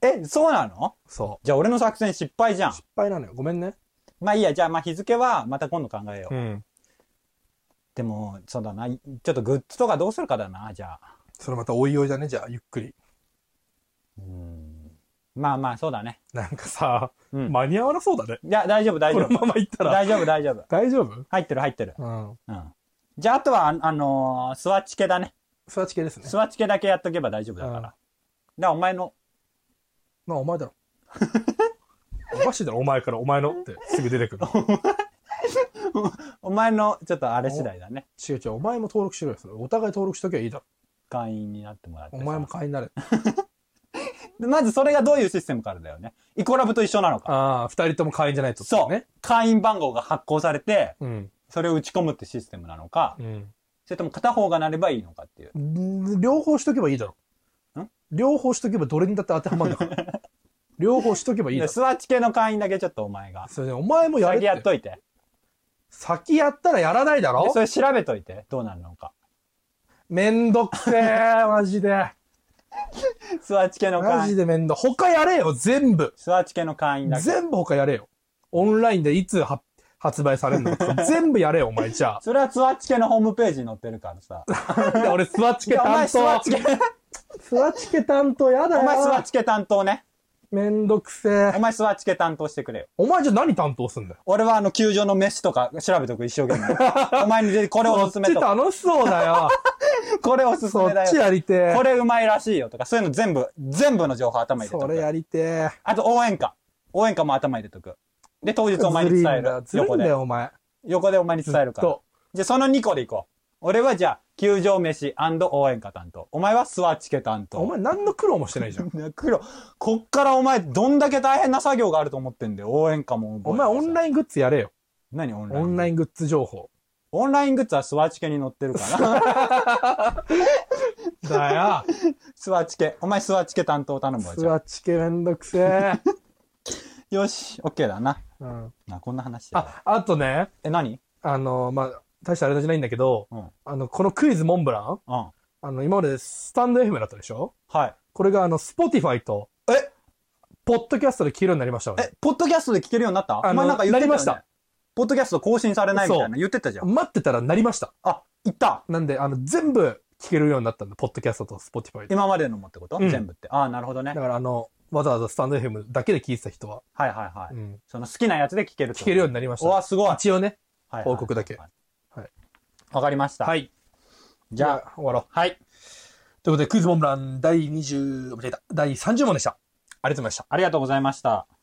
え、そうなの？ そじゃあ俺の作戦失敗じゃう。 ん。 失敗なのよ。ごめんね。 まあいいや、じゃあまあ日付はまた今度考えよう。 うん。 でも、そうだな。ちょっとグッズとかどうするかだな、じゃあ。 それまたおいおいだね、じゃあ、ゆっくり。 うーん。まあまあ、そうだね。 なんかさ、 うん。 間に合わなそうだね。 いや、大丈夫、大丈夫。 このまま行ったら。 大丈夫、大丈夫。 大丈夫？ 入ってる、入ってる。 うん。 うん。じゃあ、あとは、あ、あのースワッチ系だね。 スワッチ系ですね。 スワッチ系だけやっとけば大丈夫だから。 うんだからお前の、 まあ、お前だろ。おかしいだろ、お前からお前のってすぐ出てくる。 お前の、ちょっとあれ次第だね。 違う違う、お前も登録しろよ。それお互い登録しときゃいいだろ。 会員になってもらってさ。 お前も会員になれ。 でまずそれがどういうシステムからだよね。イコラブと一緒なのか。 ああ、二人とも会員じゃないと、 そう。 ね。 会員番号が発行されて、 うん。 それを打ち込むってシステムなのか、 うん。 それとも片方がなればいいのかっていう。 ん両方しとけばいいだろ。 ん両方しとけばどれにだって当てはまるんだから。両方しとけばいいだろ。 でスワッチ系の会員だけちょっとお前が。 それね、お前もやれっ先て。 やっといて。 先やったらやらないだろでそれ調べといて。どうなるのか。 めんどくせえ、マジで。 スワッチ系のマ会員。 ジでめんど。他やれよ、全部。 スワッチ系の会員だけ。 全部他やれよ。オンラインでいつは発売されるのとか全部やれよ、お前、じゃそれはスワッチ系のホームページに載ってるからさ。 あ。で俺、スワッチ系いやお前担スワッチ当。 系、 スワッチ系担当やだよ。 お前スワッチ系担当ね。 めんどくせえお。前スワッチ系担当してくれよ。 お前じゃあ何担当すんだよ。 俺はあの球場の飯とか調べとく一生懸命。お前にでこれおすすめそっちとか。 楽しそうだよ。 これおすすそめだっちよ。 やりてえ。 これうまいらしいよとか、そういうの全部、全部の情報頭入れとく。 それやりてえ。 あと応援歌。応援歌も頭入れとく。で、当日お前に伝える。横で。 ずるいんだよ、お前。 横でお前に伝えるから。 と。 じゃあそのにこでいこう。俺はじゃあ、球場飯応援歌担当。お前はスワッチ系担当。 お前何の苦労もしてないじゃん。 黒。こっからお前どんだけ大変な作業があると思ってんだよ。応援歌も覚えてさ。 お前オンライングッズやれよ。 何オンラインオンライングッズ情報。 オンライングッズはスワッチ系に載ってるから。 だよ。 スワッチ系。お前スワッチ系担当頼むわ、じゃあ。 スワッチ系めんどくせえ。 よし、オッケーだな。 うん。 あ、こんな話だわ。 あ、あとね、 え、何？ あの、まあ、大したあれじゃないんだけど、 うん。 あの、このクイズモンブラン、 うん。 あの、今までスタンド エフエム だったでしょ？ はい。 これがあの、スポティファイと、 えポッドキャストで聞けるようになりました。俺え、ポッドキャストで聞けるようになった？ あのお前なんか言ってたよ、ね、 なりました。 ポッドキャスト更新されないみたいそうな言ってたじゃん。 待ってたらなりました。 あ、言った。 なんで、あの、全部聞けるようになったんだ。ポッドキャストとスポティファイで。 今までのもってこと、 うん全部って。ああ、なるほどね。 だからあの、わざわざスタンド エフエム だけで聞いてた人は、 はいはいはい。 うん、 その好きなやつで聞けるってこと聞けるようになりました。 うわ、すごい。 一応ね。 はいはい報告だけはいはい。 わかりました。。 はいい。 じゃあ、 終わろう。 はい。 ということで、クイズモンブラン第にじゅう、間違えた。第さんじゅう問でした。ありがとうございました。 ありがとうございました。